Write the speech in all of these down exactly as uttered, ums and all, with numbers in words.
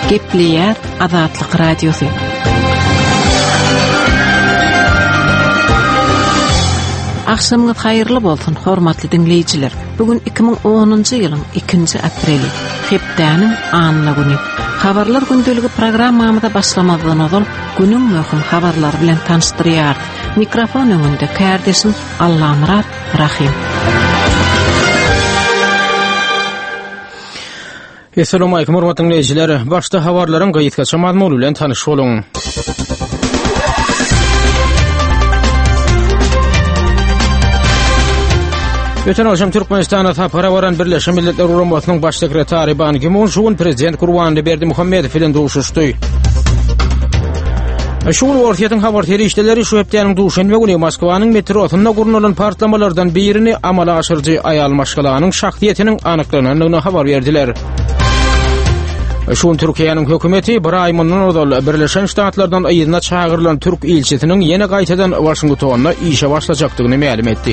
Gepleyer Azatlyk Radiosu. Akşamınız hayırlı bolsun, hormatly dinleyijiler. Bugün iki bin onuncu ýylyň ikinji apreli, hepdäniň anyna güni. Habarlar gündöligi programmamyzda başlamadan oňol günüň möhüm habarlary bilen tanışdyrýar. Mikrofon öňünde kardeşim Allamrat Rahim. Assalamu alaykum hormatly dinleyijiler. Başda habarlaryň gaýtgaça mazmuny bilen tanyş boluň. Öten akşam Türkmenistana tapara varan Birleşen Milletler Uramasının baş sekretari Ban Ki-moon şuun prezident Gurbanly Berdimuhammedow bilen duşuşdy. Şuun ortaýatyň habar terişdeleri şu hepdäniň duşanbe güni Moskwanyň metrosunda gurnulan partlamalardan birini amala aşyrjy aýal maşgalanyň şahsiýetiniň anyklanynyny habar berdiler. Şuun Türkiýanyň hökümeti bir ay mundan ozal Birleşen Ştatlardan aýyna çağırılan Türk ilçisiniň ýene gaýtadan Washingtonna işe başlajakdygyny ma'lum etdi.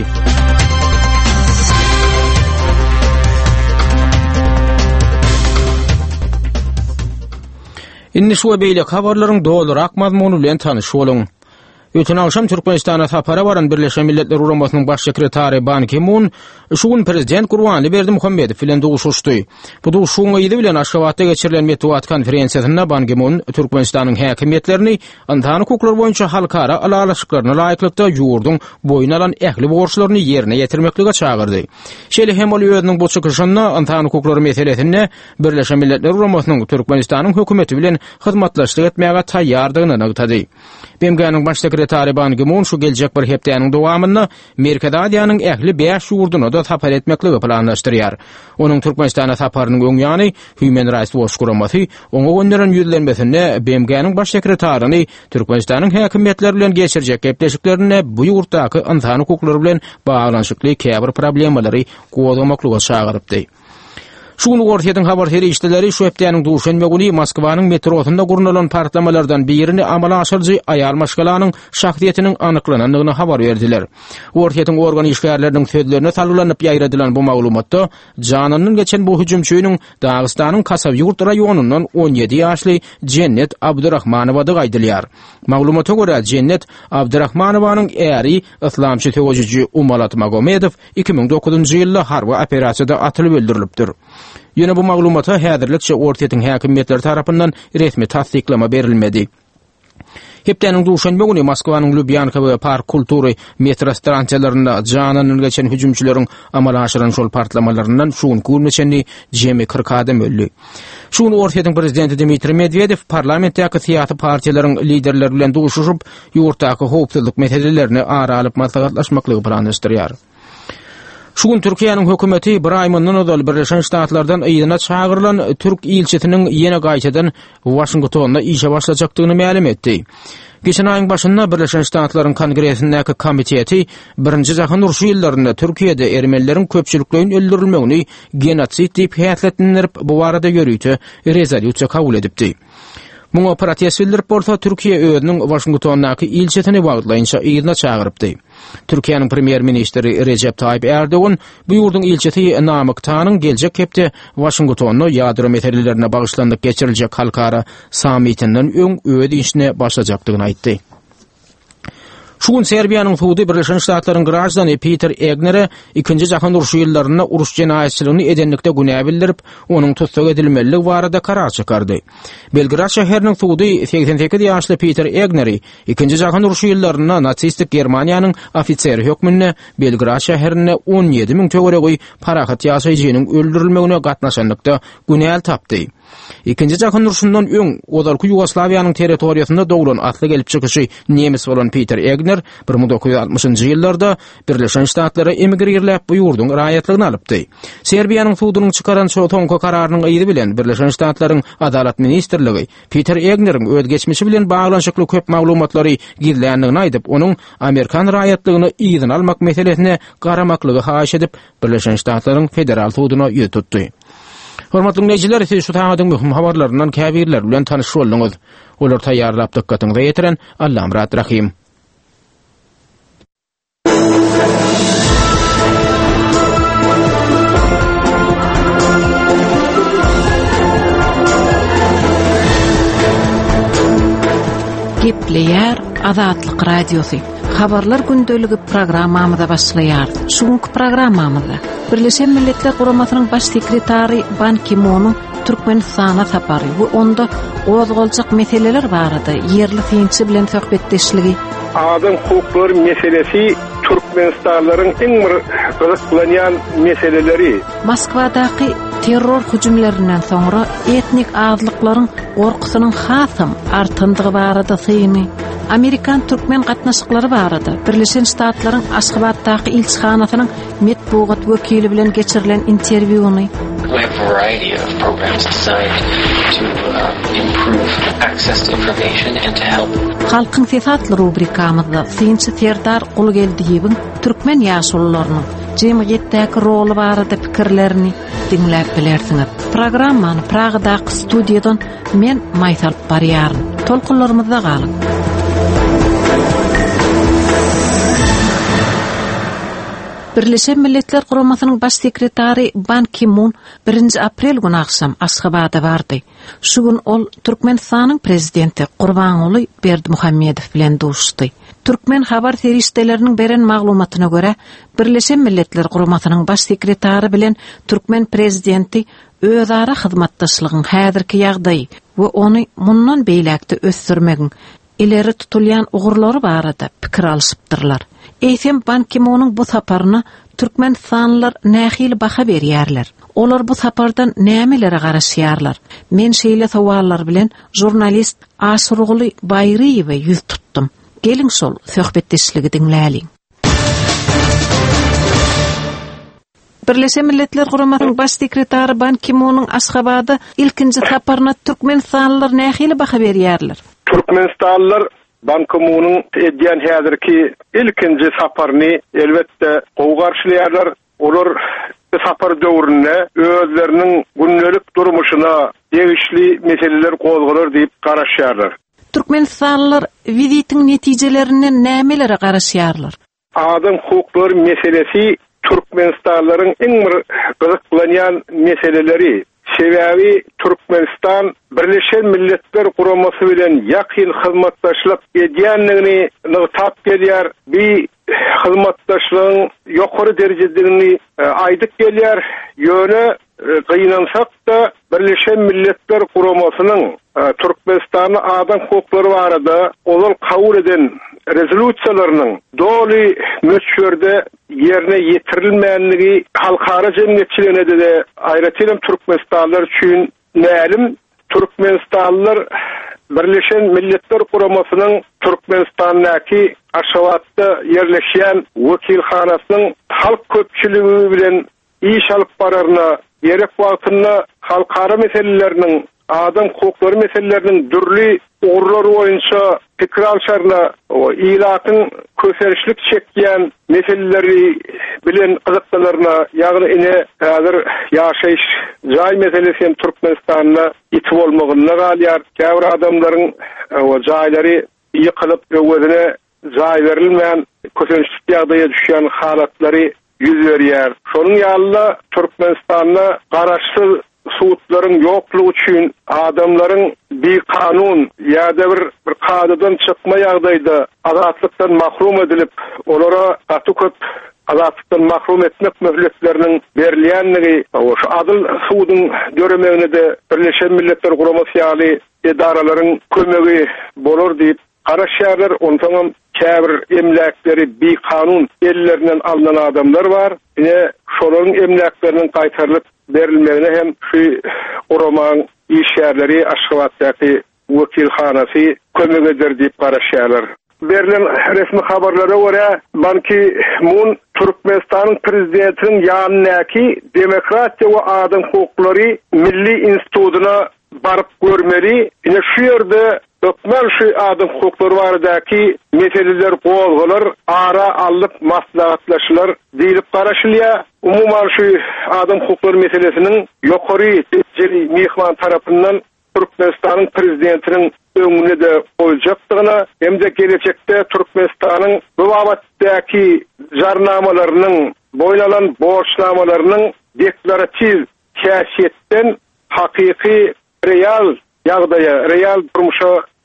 Inni şu beýle habarlaryň dolurak mazmuny bilen tanyş boluň. Öten akşam Türkmenistana tapara varan Birleşen Milletler Uramasının baş sekretari Ban Ki-moon şuun prezident Gurbanly Berdimuhammedow bilen duşuşdy. Bu duşuň ýyly bilen Aşgabatda geçirilen metbuat konferensiýasynda Ban Ki-moon Türkmenistanyň häkimetlerini antany hukuklar boýunça halkara alalaşyklaryna laýyklykda ýurdun boýuna alan ähli borçlaryny ýerine ýetirmeklige çağırdy. Şeýle hem ol ýöňüň bu çykyşyna antany hukuklary meselesinde Birleşen Milletler Uramasının Türkmenistanyň hökümeti bilen hyzmatlaşyk etmäge taýýardygyny aňlatdy. B M G'niň baş sekretari Ban Ki-moon şu geljek bir hepdäniň dowamynda Merkadadyanyň ähli beş ýurduny da tapar etmekligi planlaşdyrýar. Onuň Türkmenistana taparynyň öň ýany Human Rights Watch guramasy oňa gönderilen ýüzlenmesinde B M G'niň baş sekretaryny Türkmenistanyň häkimetleri bilen geçirjek gepleşiklerine bu ýurtdaky insany hukuklary bilen baglanyşykly käbir problemalary gozamaklyga çağırypdy. Şuun ortaýatyň habar terişdeleri şu hepdäniň duşanbe güni Moskwanyň metrosunda gurnulan partlamalardan birini amala aşyrjy aýal maşgalanyň şahsiýetiniň anyklanynyny habar berdiler. Ortaýatyň organ işgärleriniň sözlerine salgylanyp ýaýradylan bu maglumatda jananyň geçen bu hüjümçüýüniň Dagystanyň Kasawyurt raýonundan on ýedi ýaşly Cennet Abdurrahmanowa aýdylýar. Maglumata görä Cennet Abdurrahmanowanyň äri islamçy teoloji Umalat Magomedow iki bin dokuzunçy ýylda harby operasiýada atylyp öldürilipdir. Ýöne bu maglumata häzirlikçe ortaýatyň häkimetleri tarapyndan resmi tasdiklama berilmedi. Hepdäniň duşanbe güni Moskwanyň Lubyanka we Park kultury metro stansiýalarynda jananyň geçen hüjümçileriň amala aşyran şol partlamalarinden şuun gurmeçeni jemi kırk adam öldü. Şuun ortaýatyň prezidenti Dmitri Medvedew parlamentdaky syýasy partiýalaryň liderleri bilen duşuşyp ýurtdaky howpsuzlyk meselelerini ara alyp maslahatlaşmaklygy planlaşdyrýar. Şuun Türkiýanyň hökümeti bir ay mundan ozal Birleşen Ştatlardan aýyna çağırılan Türk ilçisiniň ýene gaýtadan Washingtonna işe başlajakdygyny ma'lum etdi. Geçen aýyň başynda Birleşen Ştatlaryň Kongresindaky komiteti birinji Jahyn uruşy ýyllarynda Türkiýede ermenilerin köpçülikleriniň öldürilmegini genotsid diýip häsletlendirip bu barada ýörüýte rezolýusiýa kabul edipdi. Muňa protest bildirip bolsa Türkiýe özüniň Washingtondaky ilçesini bagtlaýynça ýygyna çağırypdy. Türkiýanyň premier ministri Recep Tayyip Erdoğan bu ýurdun ilçesi Namıktanyň geljek hepde Washingtonna ýadro meselelerine bagyşlandyk geçiriljek halkara sammitinden öň öz işine başlajakdygyny aýtdy. Şuun Serbiýanyň Suudi Birleşen Ştatlaryň grajdany Peter Egner'e ikinji Jahyn uruşy ýyllarynda uruş jenaýetçiligini edenlikde günä bildirip, onuň tutsak edilmeligi barada karar çykardy. Belgrad şäheriniň Suudi seksen sekiz ýaşly Peter Egner'i ikinji Jahyn uruşy ýyllarynda natsistik Germaniýanyň ofiseri hökmünde Belgrad şäherine on ýedi miň töweregi parahat ýaşaýjynyň öldürilmegine gatnaşanlykda günä tapdy. İkinji Jahyn uruşundan öň ozalky Ýugoslawiýanyň territoriýasynda dogran atly gelip çykyşy nemis bolan Peter Egner bir ming dokuz ýuz altmışynjy ýyllarda Birleşen Ştatlara emigrirläp bu ýurdun raýatlygyny alypdy. Serbiýanyň sudunyň çykaran şu toňky kararynyň aýdy bilen Birleşen Ştatlaryň Adalet ministrligi Peter Egner'iň öz geçmişi bilen baglanşykly köp maglumatlary gizländigini aýdyp, onuň Amerikan raýatlygyny ýygyny almak meselesine garamaklygy haýyş edip Birleşen Ştatlaryň federal suduna ýet tutdy. Hormatly dinleyijiler, siz şu taýdaň möhüm habarlaryndan käbirler bilen tanyş boldyňyz. Olar taýýarlap dikkatyňyza ýetiren Allamrat Rahim. Hepleyer Azatlyk radiosu. Habarlar gündöligi programmamyza başlaýar. Şuňky programmamyzda Birleşen Milletler Guramasynyň baş sekretary Ban Ki-moonyň Türkmenistana sapary we onda ozgaljak meseleler barada yerli finçi bilen söhbetdeşligi. Adam hukukları meselesi Türkmenistanlaryň iň bir gyzyklanýan meseleleri. Moskvadaky terror hüjümlerinden soňra etnik azlyklaryň gorkusynyň hasym artyndygy barada syny. Amerikan Türkmen gatnaşyklary barada Birleşen Ştatlaryň Aşgabatdaky ilçihanasynyň metbuat wekili bilen geçirilen interwýuny. We have a variety of programs designed to uh, improve access to information and to help. Halkyň sesatly rubrikamyzda Sinçi Serdar Gulgeldiýewiň Türkmen ýaşullarynyň jemgyýetdäki roly barada pikirlerini dinläp bilersiňiz. Programmany Pragdaky studiýadan men Maýsal barýaryn. Tolkunlarymyzda galyň. Birleşen Milletler Guramasynyň baş sekretary Ban Ki-moon birinji aprel günü akşam Aşgabatda bardy. Şu gün ol Türkmenistanyň prezidenti Gurbanuly Berdimuhammedow bilen duşdy. Türkmen habar serişdeleriniň beren maglumatyna görä, Birleşen Milletler Guramasynyň baş sekretary bilen Türkmen prezidenti özara hyzmatdaşlygyň häzirki ýagdaýy we ony mundan beýlekde ösdürmegiň ileri tutulýan ugurlary barada pikir alşypdyrlar. Eýsem Ban Ki-moonyň bu saparyna Türkmenistanlylar nähili baha berýärler. Olar bu sapardan nämelere garaşýarlar? Men şeýle sowallar bilen jurnalist Aşurguly Baýryewe ýüz tutdum. Geliň şol söhbetdeşligi dinläliň. Birleşen Milletler Guramasynyň baş sekretary Ban Ki-moonyň Aşgabatda ilkinji saparyna Türkmenistanlylar nähili baha berýärler? Türkmenistanlylar Ban Ki-moonyň edýän häzirki ilkinji saparyny elbetde gowy garşylýarlar. Olar bu sapar döwründe özleriniň gündelik durmuşyna degişli meseleler gozgalar diýip garaşýarlar. Türkmenistanlylar vizitiň netijelerinden nämelere garaşýarlar? Adam hukukları meselesi Türkmenistanlaryň iň bir gyzyklanýan meseleleri. Sebebi Türkmenistan Birleşen Milletler Guramasy bilen ýakyn hyzmatdaşlyk edýänligini nytap gelýär. Bir hyzmatdaşlygyň ýokary derejedegini aýdyp gelýär. Ýöne gynansak da Birleşen Milletler Guramasynyň Türkmenistanyň adam hukukları barada olal kabul eden rezolüsiýalarynyň doly möçberde yerine yetirilmeyenligi halkara cemiyetçilerine de ayrıca Türkmenistanlılar üçün nälim Türkmenistanlılar Birleşen Milletler Guramasynyň Türkmenistan'daki Aşgabatda yerleşýän wekilhanasynyň halk köpçüligi bilen iş alyp bararyna gerek wagtyna halkara meseleleriniň adam hukukları meselelerinin dürli uğurları boyunca pikir alşarına o ilatyň köserişlik çekýän meseleleri bilen gyzykdylarına ýagny ine häzir ýaşaýyş jaý meselesi Türkmenistanyna ýetip bolmagyna galýar. Käbir adamlaryň o jaýlary ýykylyp özüne jaý berilmeýän köserişlik ýagdaýa düşýän halatlary ýüz berýär. Şonuň ýalyna Türkmenistanyna garaşsyz suutlaryň ýoklugy üçin adamlaryň bir kanun ýa-da bir bir kanadan çykma ýagdaýda azatlykdan mahrum edilip, olara aty köp azatlykdan mahrum etmek möhletleriniň berilýänligi, şu adyl suudyň göremegine de Birleşen Milletler Guramasy ýaly edaralaryň kömegi bolar diýip garaşýarlar. Ondan käbir emläkleri bir kanun ellerinden alınan adamlar var. Ine şolaryň emläkleriniň gaýtarylyp berilmegine hem şu Guramaň işgärleri Aşgabatdaky wekilhanasy kömek eder diýip garaşýarlar. Berilen resmi habarlara görä Ban Ki-moon Türkmenistanyň prezidentiniň ýanyndaky Demokratiýa we Adam hukuklary Milli institutyna baryp görmeli. Ine şu ýerde ökmen şu adam hukuklary baradaky meseleler gozgalar ara alyp maslahatlaşylar diýip garaşylýar. Umuman şu adam hukuklary meselesiniň ýokary derejeli mehman tarapyndan Türkmenistanyň prezidentiniň öňüne de goýuljakdygyna hem-de gelecekde Türkmenistanyň bu babatdaky jarnamalarynyň boýlanan borçlamalarynyň deklaratiw käsiýetden hakyky real ýagdaýa, real durmuşa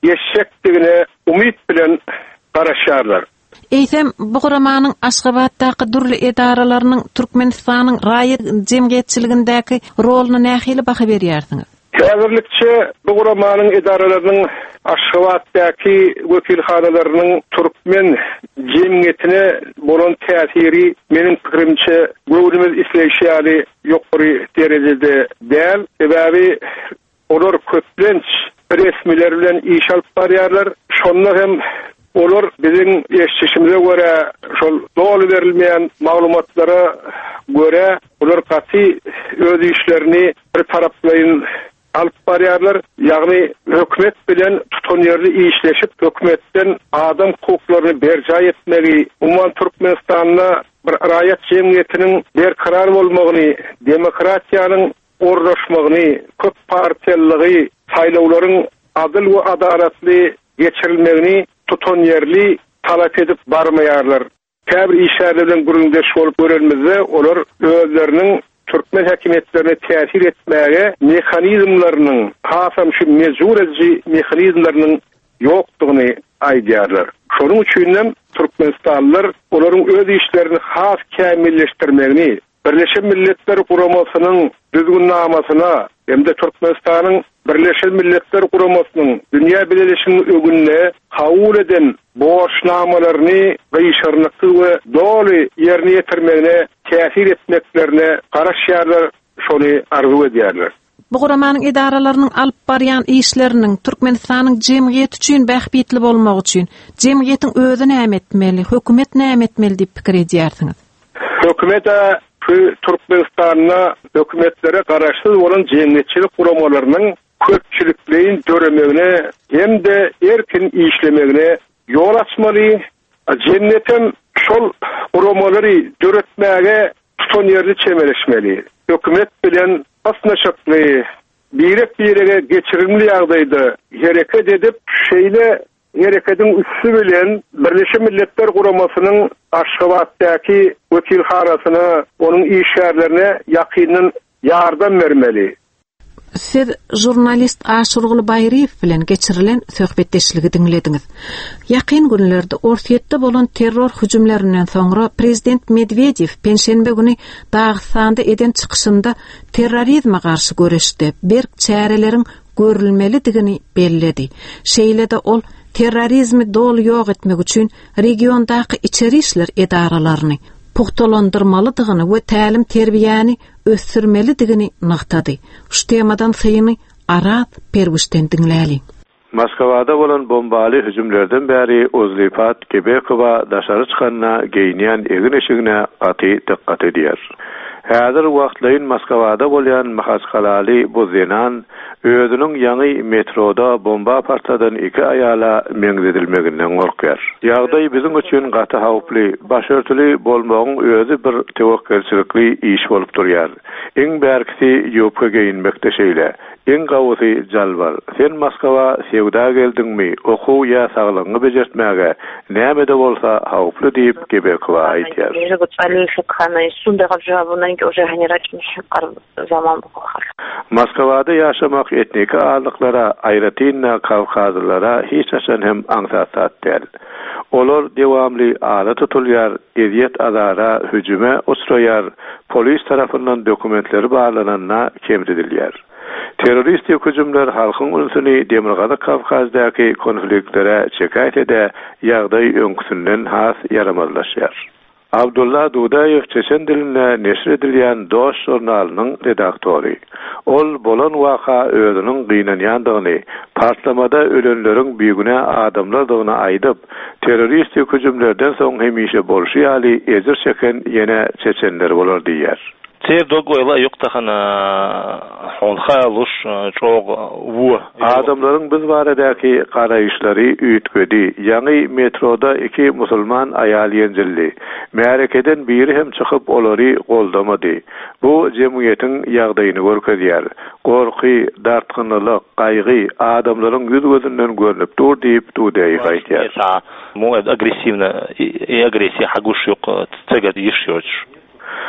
geçecekdigine umit bilen garaşarlar. Eýsem bu guramanyň Aşgabatdaky durly edaralarynyň Türkmenistanyň raýat jemgyýetçiligindäki roluny nähili baha berýärsiňiz? Häzirlikçe bu guramanyň edaralarynyň Aşgabatdaky wekilhanalarynyň Türkmen jemgyýetine bolan täsiri meniň pikirimçe göwrümiz isleýşýäli ýokary derejede däl. Sebäbi olar köplenç resmiler bilen iş alyp barýarlar. Şonda hem olar bizim eşçişimize göre şol dolu verilmeyen maglumatlara göre olar gaty öz işlerini bir taraplayın alyp barýarlar. Ýagny hökümet bilen tutan ýerde işleşip hökümetten adam hukuklaryny berja etmegi, umman Türkmenistanyna bir raýat jemgyýetiniň berkarar bolmagyny, demokratiýanyň ornaşmagyny, köp partiýalygy, saýlawlaryň adyl we adalatly geçirilmegini tutan yerli talap edip barmaýarlar. Käbir işler bilen güründeş bolup görenmizde olar özleriniň Türkmen häkimetlerine täsir etmäge mehanizmlarynyň, hasam şu mezur edici mehanizmlarynyň ýokdugyny aýdýarlar. Şonuň üçin Türkmenistanlylar olaryň öz işlerini has kämilleşdirmegini, Birleşen Milletler Guramasynyň düzgünnamasına hemde Türkmenistanyň Birleşen Milletler Guramasynyň dünýä bileşigini ögünne kabul eden boşnamalaryny gyşarnykly we doly ýerine ýetirmegine täsir etmeklerine garaşýarlar, şonu arzu edýärler. Bu guramanyň edaralarynyň alyp barýan işleriniň Türkmenistanyň jemgyýeti üçin bähbitli bolmagy üçin jemgyýetiň özü näme etmeli, hökümet näme etmeli diýip pikir edýärsiňiz? Hökümet Türkmenistan'a hökümetlere garaşsyz bolan jemgyýetçilik guramalarynyň köpçülikliğin döremegine hem de erkin işlemegine yol açmaly. Cennetem şol guramалary döretmäge tutan ýerli çemeleşmeli. Hökümet bilen asnaşykly birek birege geçirilmeli ýagdaýda hereket edip şeýle hereketiň üssü bilen Birleşen Milletler Guramasynyň Aşgabatdaky wekilhanasyna onuň işgärlerine ýakynyn ýardam bermeli. Siz jurnalist Aşurguly Baýryýew bilen geçirilen söhbetdeşligi diňlediňiz. Ýakyn günlerde Orsiýetde bolan terror hüjümlerinden soňra Prezident Medvedew penşenbe güni Dagystanda eden çykyşynda terrorizme garşy göreşde berk çäreleriň görülmelidigini belledi. Şeýle de ol terrorizmi dol ýok etmek üçin regiondaky içeri işler edaralaryny puhtalandyrmalydygyny we tälim terbiýäni ösürmelidigini naqtady. Şu temadan syny Arat Perwişden diňläli. Moskvada bolan bombaly hüjümlerden bäri Ozlipat Kebekowa daşary çykanyna geýnýän egin eşigine gaty diqqat edýär. Häzir wagtlaryň Moskvada bolan Mahaskalali Bozenan özüniň ýangy metroda bomba partladan iki aýala meňzedilmeginden gorkýar. Ýagdaý biziň üçin gaty hawply, başörtüli bolmagyň özü bir tewekkelçilikli iş bolup durýar. Eň bärkisi ýopga geýinmekde şeýle. Eň gawsy jalbar. Sen Moskwa sevda geldiňmi? Okuw ýa saglygyňy bejertmäge näme-de bolsa hawply diýip Kebekowa aýtýar. Moskvada ýaşamak etnik ağırlıklara, aýratynna Kavkazlylara hiç açan hem aňsat däl. Olar devamly ala tutulýar, eziýet azara, hüjüme uçraýar, polis tarapyndan dokumentleri bağlananna kemredilýär. Terroristik hüjümler halkyň unusyny Demirgazy Kavkazdaky konfliktlere çekäýt ede, ýagdaý öňküsünden has yaramazlaşýar. Abdullah Dudayev Çeçen diline neşr edilýän Dost jurnalynyň redaktory. Ol bolan waka özüniň gynanýandygyny, partlamada ölenleriň büyügüne adamlardygyny aýdyp, terroristik hüjümlerden soň hemişe bolşy ýaly ezir çeken ýene çeçenler bolar diýär. Цер догойла юктахана хонхалуш чог ву adamlaryň biz baradaky garaýyşlary üýtgedi. Ýani metroda iki musulman aýal ýenjildi. Märekeden biri hem çykyp olary goldamady. Bu jemgyýetiň ýagdaýyny görkezýär. Gorky, dartgynylyk, gaýgy adamlaryň ýüz gözünden görünip dur diýip Dudayew aýtýar. Mu agresivna, agresiýa haguş ýok, tsegad ýeşýär.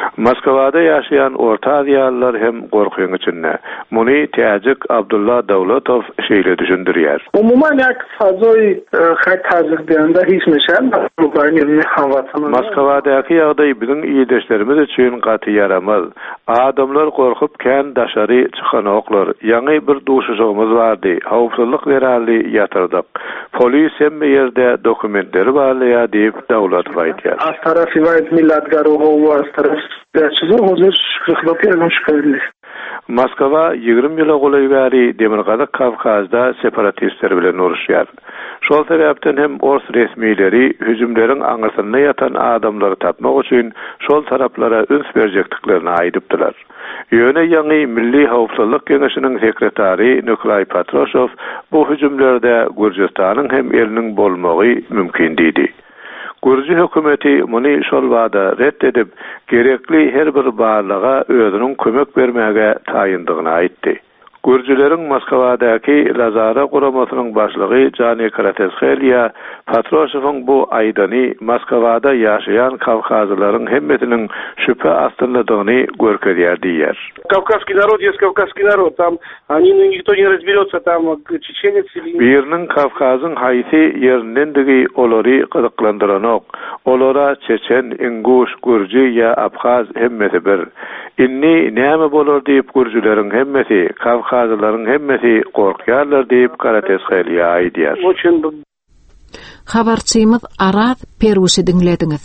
Moskvada yaşayan Orta Aziyalılar hem gorkuň içinde. Muny Täjik Abdullah Dawlatow şeýle düşündirýär. Umuman yak fazoy hak hazırlığında hiç meşal Ukrayna'nın havatını. Moskvadaky ýagdaý biziň iýdeşlerimiz üçin gaty yaramaz. Adamlar gorkup kän daşary çykan oklar. Ýa-ni bir duşuşygymyz bardy. Hawpsuzlyk beräli ýatyrdyk. Polis hem ýerde dokumentleri barlaya diýip Dawlatow aýtýar. Az tarafy wayt millat garowy az taraf ýa-çyzy hozir şyklapy şykyrly. Moskva ýygrimi ýyla golay bäri Demirgazyk Kavkazda separatistler bilen uruşýar. Şol sebäpden hem Ors resmiýleri hüjümleriň aňyrsynda ýatan adamlary tapmak üçin şol taraplara üns berjekdiklerini aýdypdylar. Ýöne ýa-ni Milli Hawpsuzlyk Geňeşiniň sekretary Nikolay Patrushev bu hüjümlerde Gürjistanyň hem eliniň bolmagy mümkin diýdi. Gürji hökümeti muny şol wada reddedip gerekli her bir barlyga özüniň kömek bermäge taýyndygyny aýtdy. Gürjüleriň Moskvadaky Lazara guramasynyň başlygy Jany Karatesxelya Patrushewiň bu aýdany Moskvada ýaşaýan kavkazlylaryň hemmetiniň şüphe astynlydygyny görkezýär diýer. Кавказский народ есть кавказский народ, там они никто не разберется, там чеченец или birinin Kavkazyň haýsy ýerindendigi olary gyzyklandyranyk. Olara Çeçen, Inguş, Gürji ýa Abhaz hemmeti bir. Inni näme bolar diýip Gürjüleriň hemmeti, Kavkazlylaryň hemmeti gorkýarlar diýip Karatesxelya aýdýar. Habarçymyz Arad Perusy dinlediňiz.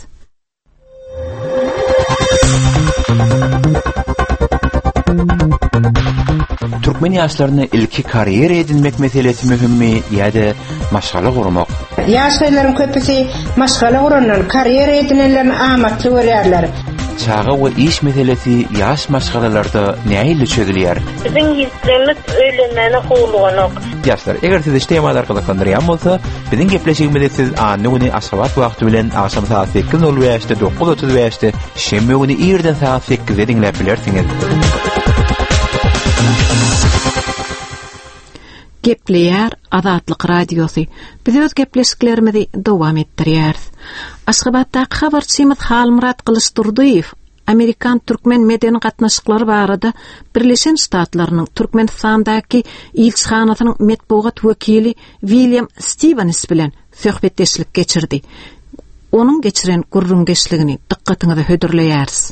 Türkmen ýaşlaryny ilki karýera edinmek meselesi mühimmi ýa-da maşgala gurmak? Ýaşlaryň köpüsi maşgala guranlar karýera edinenlerni amatly görýärler. Çağa we iş meselesi ýaş maşgalalarda näýe çözülýär? Biziň ýüzlerimiz öýlenmeni howlugynyk. Ýaşlar, eger siz işleýärler gyzyklandyrýan bolsa, biziň gepleşigimizi siz anyny aşgabat wagty bilen akşam saat sekiz nol beşde dokuz otuz beşde şemme güni ýerden saat sekizde dinläp bilersiňiz. Gepleýär Azatlyk radiosy. Biz öz gepleşiklerimizi dowam etdirýäris. Aşgabatdaky habarçymyz Halmurat Kılıçdurduýew Amerikan türkmen medeni gatnaşyklary barada Birleşen Ştatlarynyň Türkmenistandaky ilçihanasynyň metbuat wekili William Stevens bilen söhbetdeşlik geçirdi. Onuň geçiren gurrungeçligini dikkatiňize hödürleýäris.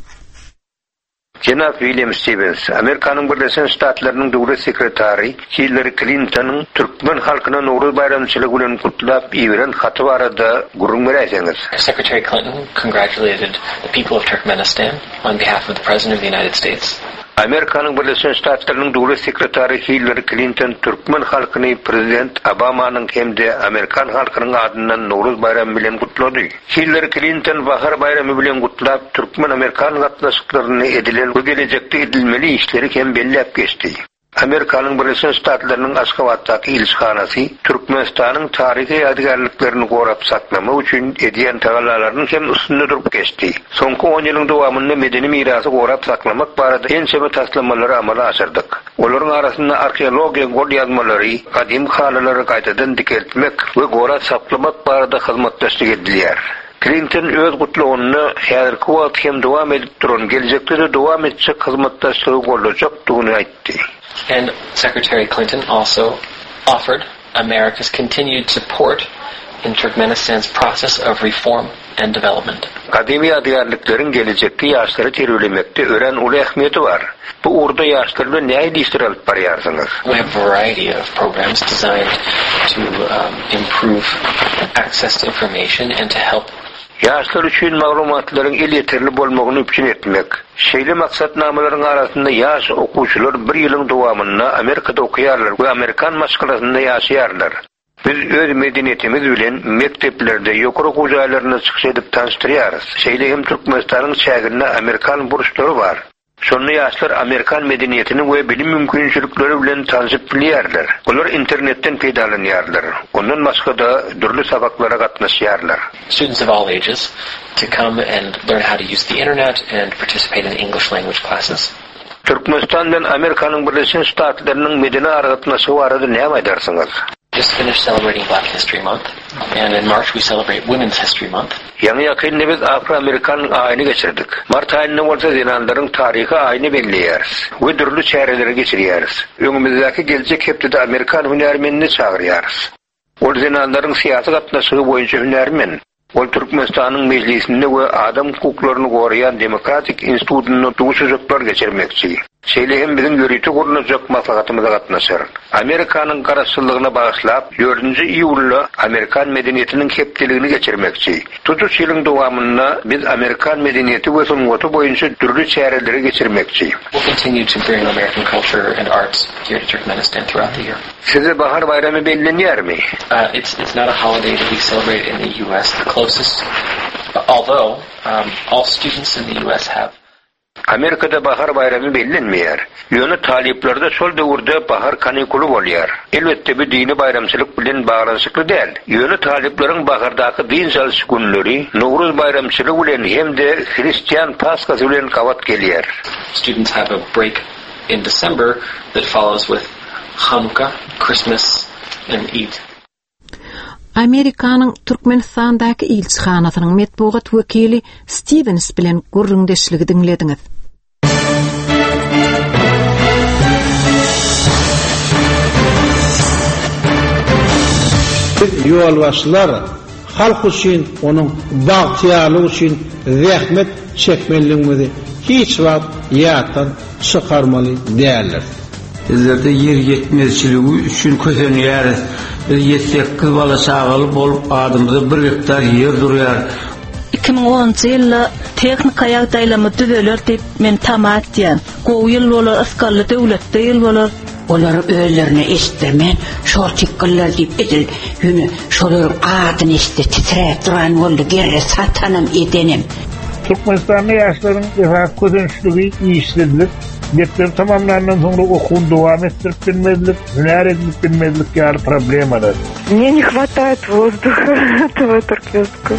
Jenap William Stevens, Amerikanyň Birleşen Ştatlarynyň döwlet sekretary Hillary Clinton'yň türkmen halkyna Nowruz bayramçylygy bilen kutlap ýeren haty barada gurrun berýäňiz. Secretary Clinton congratulated the people of Turkmenistan on behalf of the President of the United States. Amerikanyň Birleşen Ştatlarynyň döwlet sekretary Hillary Clinton türkmen halkyny Prezident Obamanyň hemde Amerikan halkynyň adyndan Nowruz bayramy bilen kutlady. Hillary Clinton bahar bayramy bilen kutlap türkmen Amerikan gatnaşyklaryny edilen bu gelecekde edilmeli işleri hem belläp geçdi. Amerikanyň Birleşen Ştatlarynyň Aşgabatdaky ilçihanasy Türkmenistanyň tarihi ýadgarlyklaryny gorap saklamak üçin edýän tagallalaryň hem üstünde durup geçdi. Soňky on ýylyň dowamynda medeni mirasy gorap saklamak barada ençeme taslamalary amala aşyrdyk. Olaryň arasynda arkeologiýa gol ýazmalary, kadim halary gaýtadan dikeltmek we gorap saklamak barada hyzmatdaşlyk edilýär. Clinton öz gutlugyny häzirki wagt hem dowam edip duran gelecekde de dowam etjek hyzmatdaşlygy bolajak-dygyny aýtdy. And Secretary Clinton also offered America's continued support in Turkmenistan's process of reform and development. Kadimi ýadgarlyklaryň gelecekde ýaşlary terbiýelemekde ören uly ähmiýeti bar. Bu urda ýaşlarla näme diýişdir alyp barýarsyňyz? We have a variety of programs designed to um, improve access to information and to help ýaşlar üçin maglumatlaryň el ýeterli bolmagyny üçin etmek. Şeýle maksatnamalaryň arasynda ýaş okuwçylar bir ýylyň dowamynda Amerikada okuýarlar we Amerikan maşgalasynda ýaşaýarlar. Biz öz medeniýetimiz bilen mekteplerde ýokary okuw jaýlaryna çykyş edip tanıştyrýarys. Şeýle hem Türkmenistanyň çäginde Amerikan burçlary bar. Şonu ýaşlar Amerikan medeniýetini we bilim mümkinçilikleri bilen tanışyp bilýärler. Olar internetden peýdalanýarlar. Ondan başga-da dürli sabaklara gatnaşýarlar. Students of all ages to come and learn how to use the internet and participate in English language classes. Türkmenistan bilen Amerikanyň Birleşen Ştatlarynyň medeni aragatnaşygy barada näme aýdarsyňyz? just finished celebrating Black History Month, and in March we celebrate Women's History Month. Yanı yakında biz Afro-Amerikan ayını geçirdik. Mart ayında olsa zinanların tarihi ayını belirleyeriz. Ve türlü çeyreleri geçiriyoruz. Önümüzdeki gelecek hepti de Amerikan hünermenini çağırıyoruz. O zinanların siyasi katnaşığı boyunca hünermen, o Türkmenistan'ın meclisinde ve adam hukuklarını koruyan Demokratik İnstitutu'nun tuğuşacaklar geçirmekçi. Şeylehim bizim yürütü kurulacak maslahatımıza katnaşır. Amerika'nın karasıllığına bağışlap, dördüncü iyulda Amerikan medeniyetinin heptiliğini geçirmekçi. Tutuş yılın devamında biz Amerikan medeniyeti ve sungotu boyunca türlü çeyreleri geçirmekçi. We'll continue to bring American culture and arts here to Turkmenistan throughout the year. Size bahar bayramı belirleniyor mu? Uh, it's, it's not a holiday that we celebrate in the U S. The closest, although um, all students in the U S have. Amerika'da bahar bayramı belirlenmiyor. Yönü taliplerde sol dövrde bahar kanikulu oluyor. Elbette bir dini bayramçılık bilen bağlantılı değil. Yönü taliplerin bahardaki dinsel günleri, Novruz bayramçılığı bilen hem de Hristiyan Paskası bilen kavat geliyor. Students have a break in December that follows with Hanukkah, Christmas, and Eid. Amerikanın Türkmenistan'daki ilçixanatynyň metbuat wekili Stevens bilen gurrundeşligi dinlediňiz. Ýolbaşçylar halk üçin, onuň bagtyarlygy üçin zähmet çekmeliligini hiç wagt ýatdan çykarmaly däldir. Bizlerde yer yetmezçiligi üçin kösenýär. Yetsek kız bala sağalı bolup adımızda bir hektar yer durýar. iki ming onunçy ýylda teknika ýagdaýlamy düzeler diýip men tamat diýen. Gowy ýyl bolar, asgarly döwletde ýyl bolar. Olar özlerine estirmen, şol çykgylar diýip edil. Ýöne şolar adyny estirip titrep duran boldy, gerre satanam edenim. Türkmenistan'da yaşların ifade közençligi işledilik. Deprem tamamlanandan sonra okul devam ettirip bilmedilik, hüner edilip bilmedilik yani problem var. Мне не хватает воздуха этого туркменского.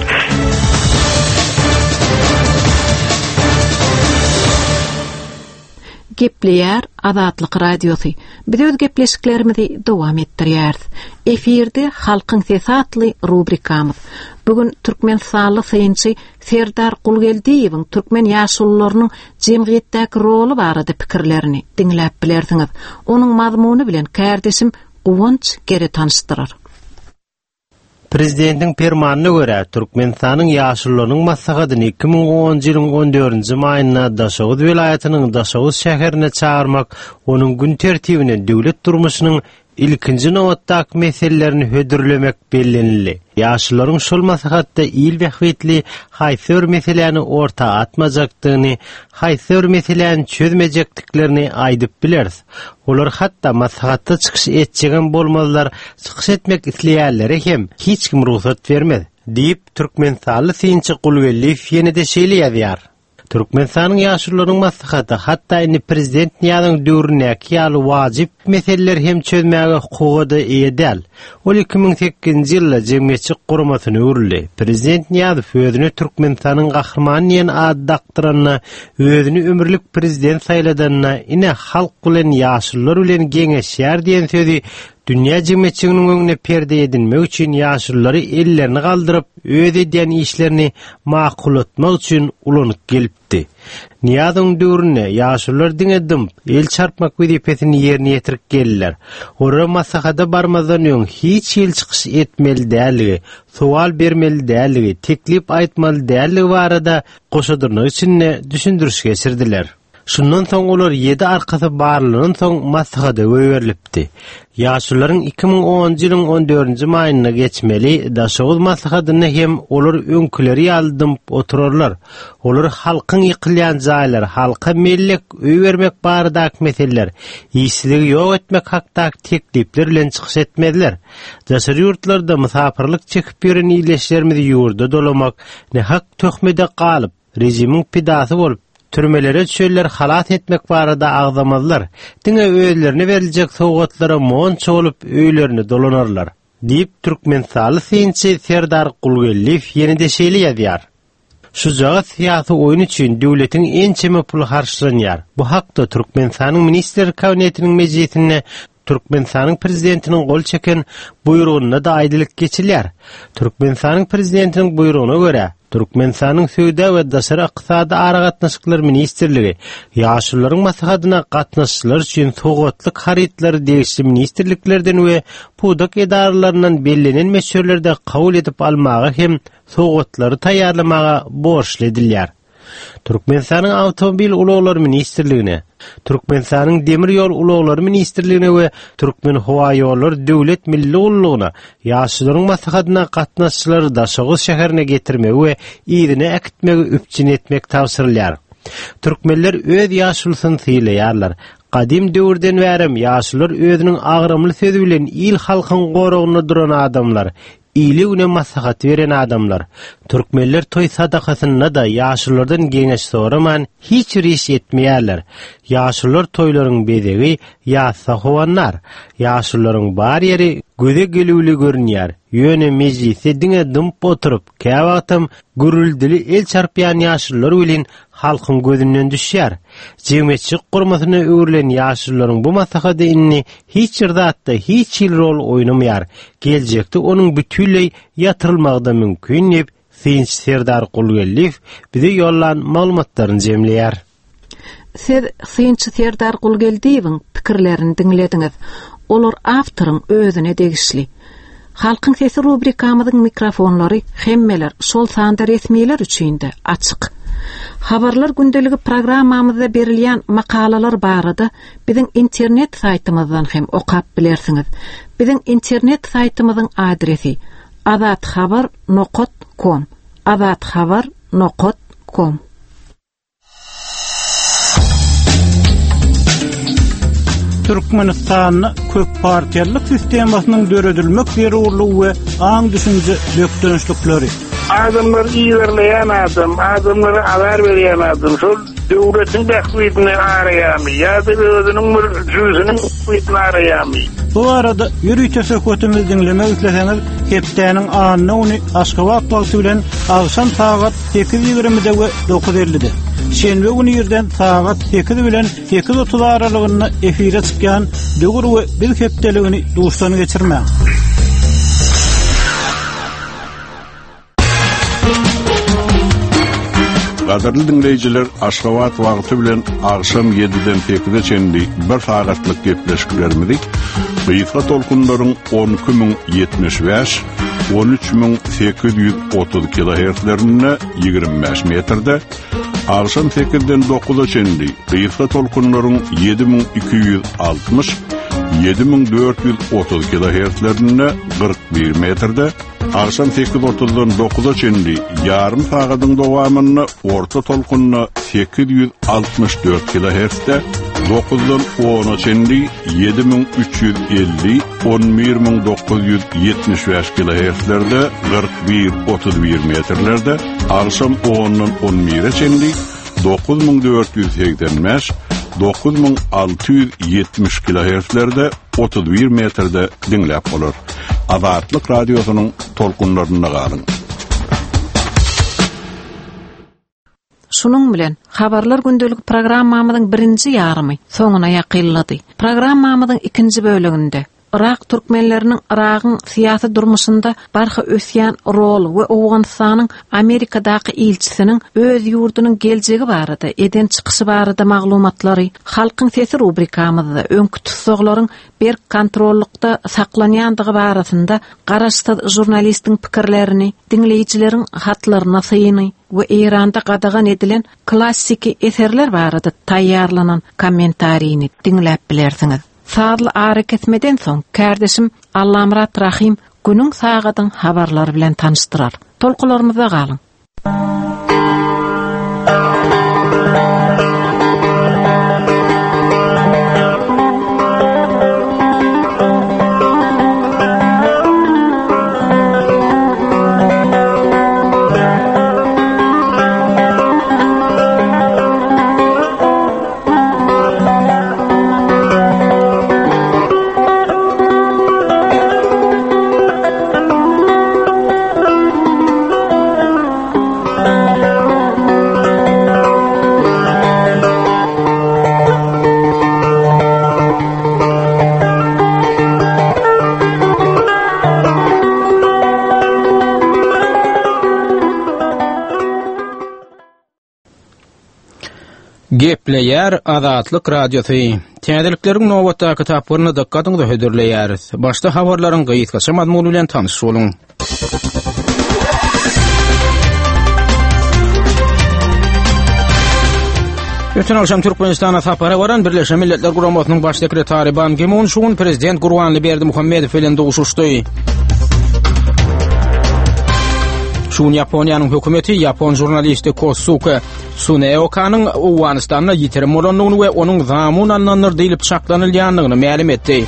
Gepleýär Azatlyk radiosy. Biz öz gepleşiklerimizi dowam etdirýäris. Efirde halkyň sesatly rubrikamyz. Bugün Türkmenistanly synçy Serdar Gulgeldiýewiň türkmen ýaşullarynyň jemgyýetdäki roli barada pikirlerini dinläp bilersiňiz. Onuň mazmuny bilen kärdeşim Guwanç geri tanışdyrar. Prezidentiň fermanyna görä Türkmenistanyň ýaşullarynyň maslahatyny iki ming onunçy ýylyň on dördünçi maýynda Daşoğuz vilayatynyň Daşoğuz şäherine çağırmak, onuň gün tertibine döwlet durmuşynyň ilkinji nowatdaky meselelerini hödürlemek bellenildi. Ýaşullaryň şol maslahatda il wagtly haýsy bir meseleni orta atmajakdygyny, haýsy bir meseleni çözmejekdiklerini aýdyp bileris. Olar hatda maslahatda çykyş etjegen bolmadylar, çykyş etmek isleýärleri hem hiç kim ruhsat bermedi diýip Türkmenistanly synçy Gulgeldiýew ýene-de şeýle ýazýar. Türkmenistanyň ýaşullarynyň maslahaty hatda indi prezident ýadyň döwründäki ýaly wajyp meseleler hem çözmäge hukugy edel. Ol iki ming sekizinçi ýylda jemgyýetçi guramasyny öwrüldi. Prezident ýady özüni Türkmenistanyň gahrmany diýen ad daktyranna, özüni ömürlük prezident saýladyna, ine halk bilen ýaşullar bilen geňeşýär diýen sözi dünýä jemgyýetçiginiň öňüne perde edilmek üçin ýaşullary ellerini galdyryp öz edýän işlerini makulatmak üçin ulanyp gelipdi. Niýadyň döwrüne ýaşullar diňedim el çarpmak wezipesini ýerine ýetirip geldiler. Ora maslahata barmazdan öň hiç ýyl çykyş etmeli däligi, sual bermeli däligi, teklip aýtmaly däligi barada goşadyrnyk üçin düşündürüş geçirdiler. Şundan soň olar ýedi arkasy barlygyň soň maslahata berilipdi. Ýaşullaryň iki ming onunçy ýylyň on dördünçi maýyna geçmeli Daşoğuz maslahatyny hem olar öňküleri aldyp oturarlar. Olar halkyň ýykylýan jaýlar, halka mellek öý bermek baradaky meseleler, ýyşligi ýok etmek hakdaky teklipler bilen çykyş etmediler. Jaşary ýurtlarda musafirlik çekip ýören ýyleşlerimizi ýurda dolamak, ne hak töhmede galyp, rejimiň pidasy bolup türmelere çöller halat etmek barada ağzamadılar. Dine öýlerini veriljek sowgatlara monça olup öýlerini dolanarlar. Diýip Türkmenistanly synçy Serdar Gulgeldiýew ýene-de şeýle ýazýar. Şu jagat syýasy oýun üçin döwletiň ençeme pul harçlanýar. Bu hakda Türkmenistanyň minister kabinetiniň mejlisinde Türkmenistanyň prezidentiniň gol çeken buyrugyna da aýdylyk geçilýär. Türkmenistanyň prezidentiniň buyrugyna görä, Türkmenistanyň söwda we daşary ykdysady aragatnaşyklar ministrligi ýaşullaryň maslahatyna gatnaşyşylar üçin sogatlyk harytlary degişli ministrliklerden we pudak edaralarynyň bellenen meşgullerinde kabul edip almagy hem sogatlary taýýarlamaga borçly edilýär. Türkmenistanyň Awtomobil Ulaglar Ministrligine, Türkmenistanyň Demir ýol Ulaglar Ministrligine we Türkmen Howa ýollar döwlet milli ullugyna ýaşullaryň maslahatyna gatnaşyşylar Daşoğuz şäherine getirmek we ýerine äkitmegi üpçün etmek tawsyrylýar. Türkmenler öz ýaşulsyny sylaýarlar. Qadim döwürden bäri ýaşullar özüniň agramly sözi bilen il halkyň goragyna duran adamlar. İyiliğine maslahat veren adamlar. Türkmenler toy sadakasyna da ýaşullardan geňeş soraman hiç riş etmeýärler. Ýaşullar toylaryň bedegi ýasa howanlar. Ýaşullaryň bar ýeri göze gelýüli görünýär. Ýöne mejlise diňe dymp oturup, käwagtym gürüldili el çarpýan ýaşullar bilen halkyň gözünden düşýär. Jemgyýetçilik gurmasyna öwrilen ýaşullaryň bu maslahaty inni hiç ýerdatda hiç il rol oýnamaýar. Geljekde onuň bütünlei ýatyrylmagy mümkin diýip Finç Serdar Gulgelliw bize ýollan maglumatlaryny jemleýär. Siz Finç Serdar Gulgelliwiň pikirlerini diňlediňiz. Olar awtoryň özüne degişli. Halkyň sesi rubrikamyzyň mikrofonlary hemmeler şol sanda resmiler üçin de açyk. Habarlar gündəligi programmamyzda berilýän makalalar barada biziň internet saýtymyzdan hem okap bilersiňiz. Biziň internet saýtymyzyň adresi azatxabar nokta com azatxabar nokta com. Türkmenistan köp partiýalyk sistemasynyň döredilmek zerurlygy we aň düşünje dökdönüşlikleri. Adamlar iýerleýän adam, adamlara habar berýän adam, şol döwletiň täkbidine araýamy, ýa-da özüniň müjüsiniň täkbidine araýamy. Bu arada ýürüýte söhbetimizi dinlemek isleseňiz, hepdäniň anyny uny Aşgabat wagty bilen agşam saat sekiz ýigrimide we dokuz ellide. Şenbe günü ýerden saat sekiz bilen sekiz otuz aralygyny efire çykýan döwür we bir hepdeligini duşdan geçirmek. Gaderli dinleyijiler, Aşgabat wagty bilen agşam yediden sekizge çenli bir saatlyk gepleşiklerimiz Beýika tolkunlaryň on iki min yetmiş beş, on üç min sekiz ýüz otuz kilohertzlerine ýigirmi beş metrde, agşam sekizden dokuzga çenli Beýika tolkunlaryň yedi min iki ýüz altmış, yedi min dört ýüz otuz kilohertzlerine kırk bir metrde, agşam sekiz otuzdan dokuzga çenli ýarym sagatyň dowamyny orta tolkunna sekiz ýüz altmış dört kilohertzde, dokuzdan ona çenli yedi min üç ýüz elli, on bir min dokuz ýüz yetmiş beş kilohertzlerde kırk bir otuz bir metrlerde, agşam ondan on bire çenli dokuz min dört ýüz seksen beş, dokuz min altı ýüz yetmiş kilohertzlerde otuz bir metrde dinläp bolar. Azatlyk radiosynyň tolkunlaryna galyň. Şunun bilen habarlar gündelik programmamyzyň birinji ýarymy soňuna ýakynlady. Programmamyzyň ikinji bölüminde Irak türkmenlerinin Irak'ın siyasi durmuşunda barha ösýän rol we Awganystanyň Amerikadaky ilçisinin öz ýurdunun geljegi barada eden çykyşy barada maglumatlary halkyň sesi rubrikamyzda öňkü tutsaglaryň bir kontrollukda saklanýandygy barasynda garaşsyz jurnalistiň pikirlerini, dinleýijileriň hatlaryna syny we Iranda gadagan edilen klassiki eserler barada taýýarlanan kommentariýini dinläp bilersiňiz. Sadly ara kesmeden soň kardeşim Allamrat Rahim günüň sagatyň habarlary bilen tanıştyrar. Tolkularymyza galyň. Gepleyer Azatlyk Radiosu. Täzeliklerin nowatda kitaplarına dikkatyňyzy hödürleýäris. Başda habarlaryň gyýytgaça mazmuny bilen tanyş boluň. Ötün akşam Türkmenistana sapara varan Birleşen Milletler Guramasynyň baş sekretary Ban Ki-moon şuň prezident Gurbanly Berdimuhammedow bilen duguşuşdy. Şuň Ýaponiýanyň hökümeti Ýapon jurnalisti Kosuke Tsuneokanyň Awganistanda ýitirim bolanlygyny we onuň zamun anlanır diýilip çaklanylýanlygyny ma'lum etdi.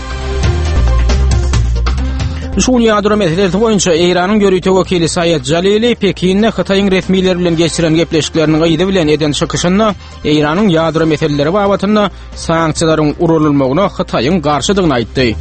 Şuň ýadro meselesi boýunça Iranyň görüýte wekili Sayed Jalili Pekinne Hytaýyň resmiýetleri bilen geçiren gepleşiklerini gaýda bilen eden çykyşynda Iranyň ýadro meseleleri babatynda sanksiýalaryň urulmagyna Hytaýyň garşydygyny aýtdy.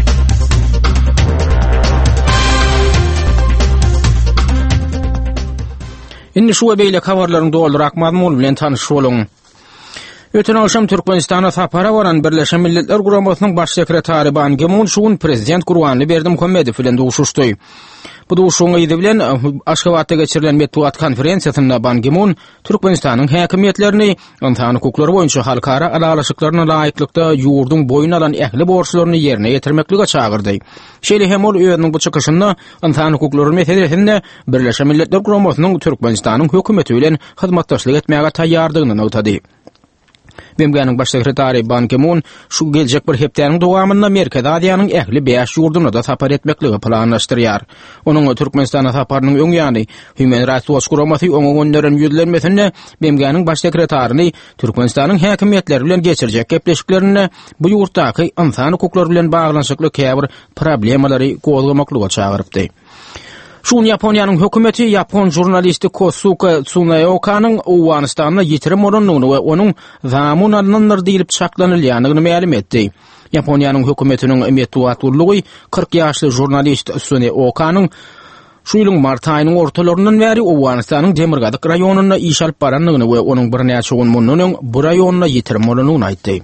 Indi şu beýle habarlaryň doldurak mazmuny bilen tanyş boluň. Ötün akşam Türkmenistana sapara varan Birleşen Milletler Guramasynyň baş sekretary Ban Ki-moon şuň prezident Gurbanly Berdimuhammedow bilen duguşuşdy. Bu duguşuň ýyly bilen Aşgabatda geçirilen medeniýet konferensiýasynda Ban Ki-moon Türkmenistanyň häkimetlerini insany hukuklary boýunça halkara alalaşyklaryna laýyklykda ýurdun boyun alan ähli borçlaryny ýerine ýetirmeklige çagyrdy. Şeýle hem ol öýüniň bu çykyşynda insany hukuklary meselesinde Birleşen Milletler Guramasynyň Türkmenistanyň hökümeti bilen hyzmatdaşlyk etmäge taýýardygyny notady. Bemganyň baş sekretary Ban Ki-moon şu geljek bir hepdeniň dowamynda Merkez Aziýanyň ähli beş ýurduny da sapar etmekligi planlaşdyrýar. Onuň Türkmenistana saparynyň öň ýany Human Rights Watch guramasy oňa gönderen ýüzlenmesinde Bemganyň baş sekretärini Türkmenistanyň häkimetleri bilen geçirjek gepleşiklerini bu ýurtdaky insany hukuklary bilen baglanşykly käbir problemalary gozlamaklyga çagyrypdy. Şuň Ýaponiýanyň hökümeti Ýapon jurnalisti Kosuke Tsuneokanyň Awganistanda ýitirim bolanlygyny we onuň zamun alnanlar diýilip çaklanylýanlygyny ma'lum etdi. Ýaponiýanyň hökümetiniň medeniýet ullugy kırk ýaşly jurnalist Tsuneokanyň şu ýylyň mart aýynyň ortalaryndan bäri Awganistanyň Demirgazyk raýonuna iş alyp baranlygyny we onuň bir näçe gün mundan bu raýonyna ýitirim bolanlygyny aýtdy.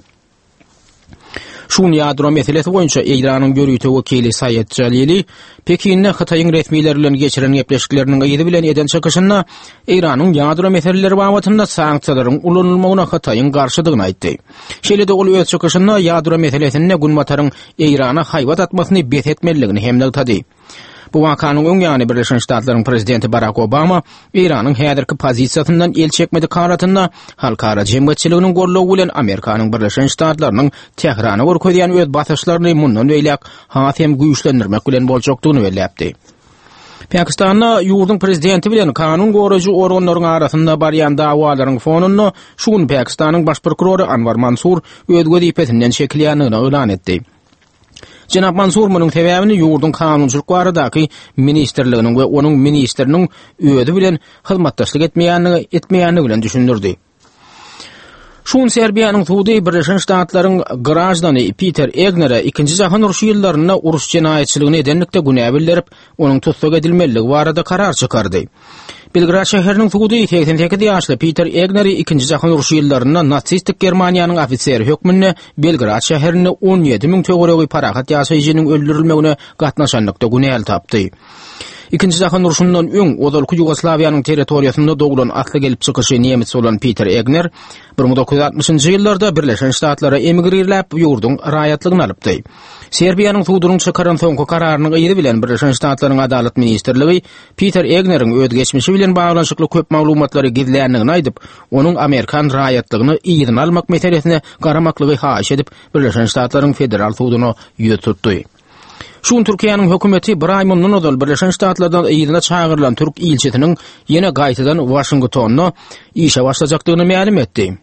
Şuň ýadro meselesi boýunça Iranyň görüýte wekili Sayed Jalili Pekinne Hytaýyň resmiýetleri bilen geçiren gepleşikleriniň gaýdy bilen eden çykyşynda Iranyň ýadro meseleleri babatynda sanksiýalaryň ulanylmagyna Hytaýyň garşydygyny aýtdy. Şeýle-de ol öz çykyşynda ýadro meselesinde Günbataryň Irana haýbat atmasyny bet etmeligini hem nagtady. Bu wakanyň öň ýany Birleşen Ştatlaryň prezidenti Barack Obama Iranyň häzirki pozisiýasyndan el çekmedi karatynda halkara jemgyýetçiliginiň gorlawy bilen Amerikanyň Birleşen Ştatlarynyň Tehrana görkezýän öz basyşlaryny mundan beýlek hasem güýçlendirmek bilen boljakdygyny belläpdi. Pakistanda ýurdun prezidenti bilen kanun goraýjy organlaryň arasynda barýan dawalaryň fonunda şuň Pakistanyň baş prokurory Anwar Mansur öz wezipesinden çekilýänligini elan etdi. Jenap Mansur munyň sebäbini ýurdun kanunçylyk baradaky ministerliginiň we onuň ministeriniň öýüdi bilen hyzmatdaşlyk etmeýänligi etmeýänligi bilen düşündirdi. Şuň Serbiýanyň Suudi Birleşen Ştatlaryň grajdany Peter Egner'e ikinji jahan uruşy ýyllarynda uruş jenaýetçiligini edenlikde günä bildirip, onuň tutsak edilmeligi barada karar çykardy. Belgrad şäheriniň Suudi seksen sekiz ýaşly Peter Egner'i ikinji jahan uruşy ýyllarynda natsistik Germaniýanyň ofiseri hökmünde Belgrad şäherinde on ýedi miň töweregi parahat ýaşaýjynyň öldürilmegine gatnaşanlykda günäl tapdy. İkinji jahan uruşundan öň ozalky Ýugoslawiýanyň territoriýasynda doglan atly gelip çykyşy Nemes bolan Peter Egner bir ming dokuz ýuz altymyşynjy ýyllarda Birleşen Ştatlara emigrirläp ýurdun raýatlygyny alypdy. Serbiýanyň suwdunyň çykaran soňky kararyny gaýry bilen Birleşen Ştatlaryň adalet ministrligi Peter Egner'iň öz geçmişi bilen baglanşykly köp maglumatlary gizlänligini aýdyp, onuň Amerikan raýatlygyny ýygyny almak meselesine garamaklygy haýyş edip Birleşen Ştatlaryň federal suwduny ýöt tutdy. Şuň Türkiýanyň hökümeti bir ay mundan ozal Birleşen Ştatlardan ýygyna çağırılan Türk ilçetiniň ýene gaýtadan Washingtonna işe başlajakdygyny ma'lum etdi.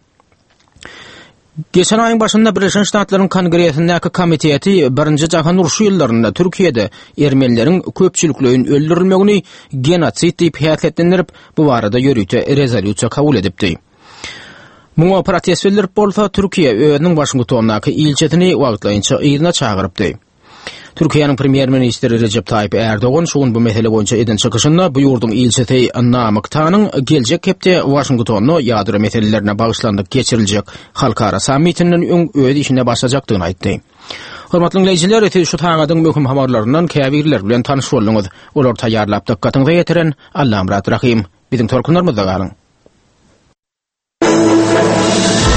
Geçen ayın başında Birleşen Ştatlaryň Kongresindäki komiteti birinji jahan uruşy ýyllarynda Türkiýede ermenileriň köpçüliklerin öldürilmegini genotsit diýip häsletlendirip, bu barada ýörüýte rezolýusiýa kabul edipdi. Muňa protestçiler bolsa Türkiýe öýüniň Washingtondaky ilçetini wagtlaýynça ýygyna çağırypdy. Türkiýanyň premier ministri Recep Tayyip Erdoğan şuň bu mesele boýunça eden çykyşynda bu ýurdun ilçeti Namıktanyň geljek hepde Washingtonna ýadro meselelerine bagyşlandyk geçiriljek halkara sammitinden öň öýdi işine başlajakdygyny aýtdy. Hormatly dinleýijiler, şu taýgadyň möhüm habarlaryndan käbirler bilen tanyş bolduňyz. Olar taýýarlap dikkatyňyza ýetiren Allahym rahim. Biziň torkunlarymyzda galyň.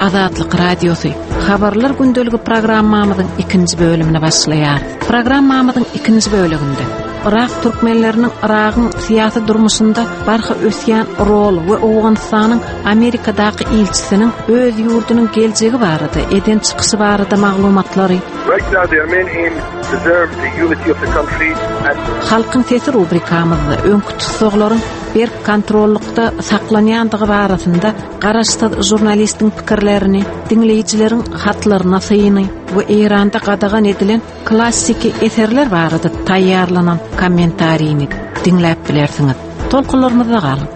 Azatlyk radiosu. Habarlar gündöligi programmamyzyň ikinji bölümine başlaýar. Programmamyzyň ikinji bölüminde Irak türkmenlerinin Irak'ın siyasi durmuşunda barha ösýän rol we Awganystanyň Amerikadaky elçisinin öz ýurdunun geljegi barada eden çykyşy barada maglumatlary. Right now their main aim is to preserve the unity of the country and Halkyň sesi rubrikamyzda öňkü tutsaklaryň bir kontrollukda saklanýandygy barasynda garaşda jurnalistiň pikirlerini, dinleýijilerin hatlaryna syny we Iranda gadagan edilen klassiki eserler barada taýýarlanan kommentariýini dinläp bilersiňiz. Tolkunlarymyzda galyň.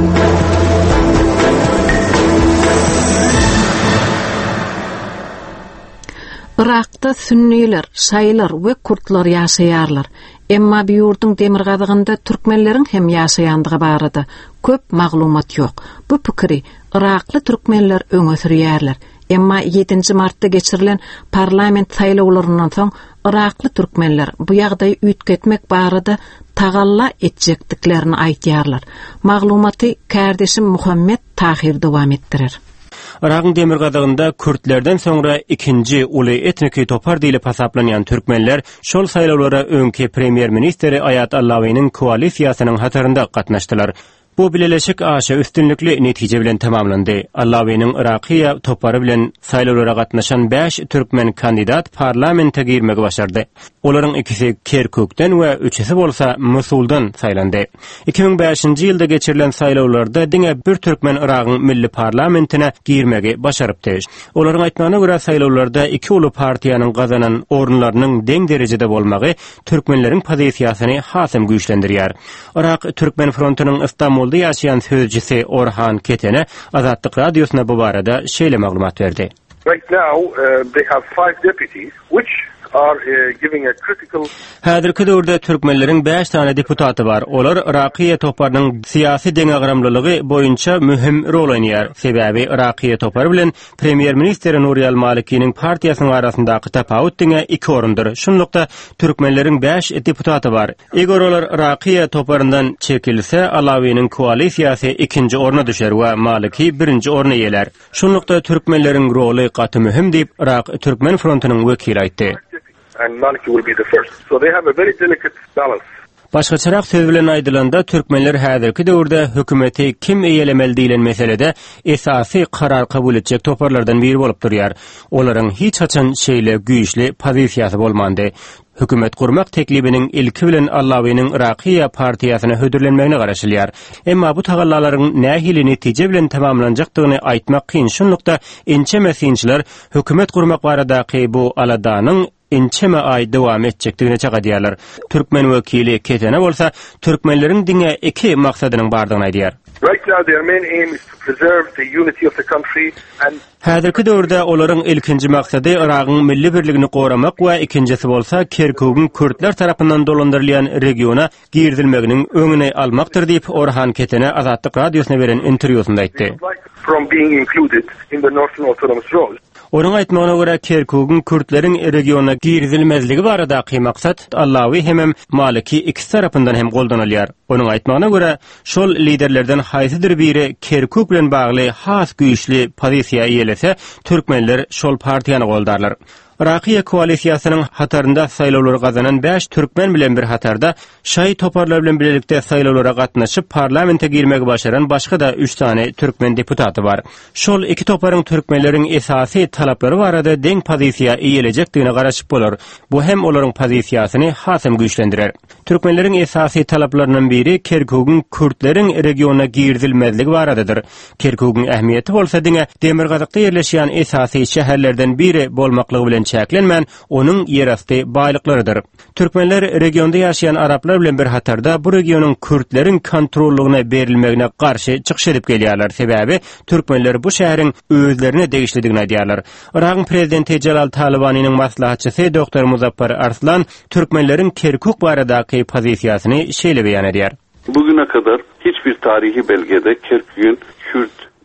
Irak'ta Sünniler, Şaýlar we Kurtlar ýaşaýarlar. Emma bu ýurdun demir gadygynda türkmenleriň hem ýaşaýandygy barada köp maglumat ýok. Bu pikiri Irakly türkmenler öňe sürýärler. Emma ýedinji martda geçirilen parlament saýlawlaryndan soň Irakly türkmenler bu ýagdaýy üýtgetmek barada tagalla etjekdiklerini aýtýarlar. Maglumaty kardeşim Muhammed Tahir dowam etdirer. Irak'ın demir gadygynda Kürtlerden sonra ikinji uly etniki topar diýilip hasaplanýan türkmenler şol saýlawlara öňki premier ministri Ayat Allawiň koalisiýasynyň hatarynda gatnaşdylar. Bu bileleşik aşa üstünlükli netije bilen tamamlandy. Allawiň Irakiýa topary bilen saýlawlara gatnaşan beş türkmen kandidat parlamente girmek başardy. Olaryň ikisi Kerkükden we üçisi bolsa Mosuldan saýlandy. iki bin beşinji ýylda geçirilen saýlawlarda diňe bir türkmen Irakyň milli parlamentine girmegi başarypdy. Olaryň aýtmagyna görä saýlawlarda iki uly partiýanyň gazanan orunlarynyň deň derejede bolmagy türkmenleriň pozisiýasyny hasam güýçlendirýär. Irak Türkmen frontunyň Istanbulda ýaşaýan sözcüsi Orhan Ketene Azatlyk radiosuna bu barada şeýle maglumat berdi. Right now uh, they have five deputies which are uh, giving a critical Häzirki döwürde türkmenleriň beş tane deputaty bar. Olar Irakiýa toparynyň syýasy deňagramlylygy boýunça mühim rol oýnaýar. Sebäbi Irakiýa topary bilen premier ministr Nuri al-Malikiň partiýasynyň arasyndaky tapawut diňe iki orundur. Şunlukda türkmenleriň beş deputaty bar. Eger olar Irakiýa toparyndan çekilse, Allawiň koalisiýasy ikinji oruna düşer we Maliki birinji oruna ýeler. Şunlukda türkmenleriň roly gaty mühim diýip Irak Türkmen frontunyň wekili aýtdy. And Maliki will be the first. So they have a very delicate balance. Başgaçarak söz bilen aýdylanda türkmenler häzirki döwürde hökümeti kim eýelemeli diýilen meselede esasy karar kabul etjek toparlardan biri bolup durýar. Olaryň hiç haçan şeýle güýçli pozisiýasy bolmandy. Hökümet kurmak teklibinin ilki bilen Allawiň Irakiýa partiýasyna hödürlenmegine garaşylýar. Emma bu tagallalaryň nähili netije bilen tamamlanjakdygyny aýtmak kyn. Şunlukda ençe mesinçiler hökümet kurmak baradaky bu aladanyň ençeme ay dowam etjekdigine çagadýarlar. Türkmen wekili Ketene bolsa türkmenleriň diňe iki maksadynyň bardygyny aýdýar. Right now their main aim is to preserve the unity of the country and Häzirki döwürde olaryň ilkinji maksady Irakyň milli birligini goramak we ikinjisi bolsa Kerkük'ün Kürtler tarapyndan dolandyrylýan regiona girdilmeginiň öňüne almakdyr diýip Orhan Ketene Azatlyk radiosuna beren interwýusunda aýtdy. From being included in the Northern Autonomous Zone. Onun aýtmagyna görä Kerkük'ün Kürtleriň regiona girdilmezligi baradaky maksat Allawi hem Maliki ikisi tarapyndan hem goldanylýar. Onun aýtmagyna görä şol liderlerden haýsydyr biri Kerkük bilen bagly has güýçli pozisiýa ýelese, türkmenler şol partiýany goldarlar. Irakiýa koalisiýasynyň hatarynda saýlawlary gazanan beş türkmen bilen bir hatarda şaý toparlar bilen birlikde saýlawlara gatnaşyp parlamente girmegi başaran başga da üç tane türkmen deputaty bar. Şol iki toparyň türkmenleriň esasy talaplary barada deň pozisiýa iýeljekdigine garaşyp bolar. Bu hem olaryň pozisiýasyny hasam güýçlendirer. Türkmenleriň esasy talaplaryndan biri Kerkük'ün Kürtleriň regiona girdilmezligi baradadyr. Kerkük'ün ähmiýeti bolsa diňe Demirgazakda ýerleşýän esasy şäherlerden biri bolmaklygy bilen çäklenmän onun yerasty baýlyklarydyr. Türkmenler regionda ýaşaýan araplar bilen bir hatarda bu regionyň Kürtleriň kontrollugyna berilmegine garşy çykyş edip gelýärler. Sebäbi türkmenler bu şäheriň özlerine degişligini aýdýarlar. Irakyň prezidenti Jalal Talabanyň maslahatçysy doktor Muzaffar Arslan türkmenleriň Kerkük baradaky pozisiýasyny şeýle beýan edýär. Bugüne kadar hiçbir tarihi belgede Kerkük'ün Kürt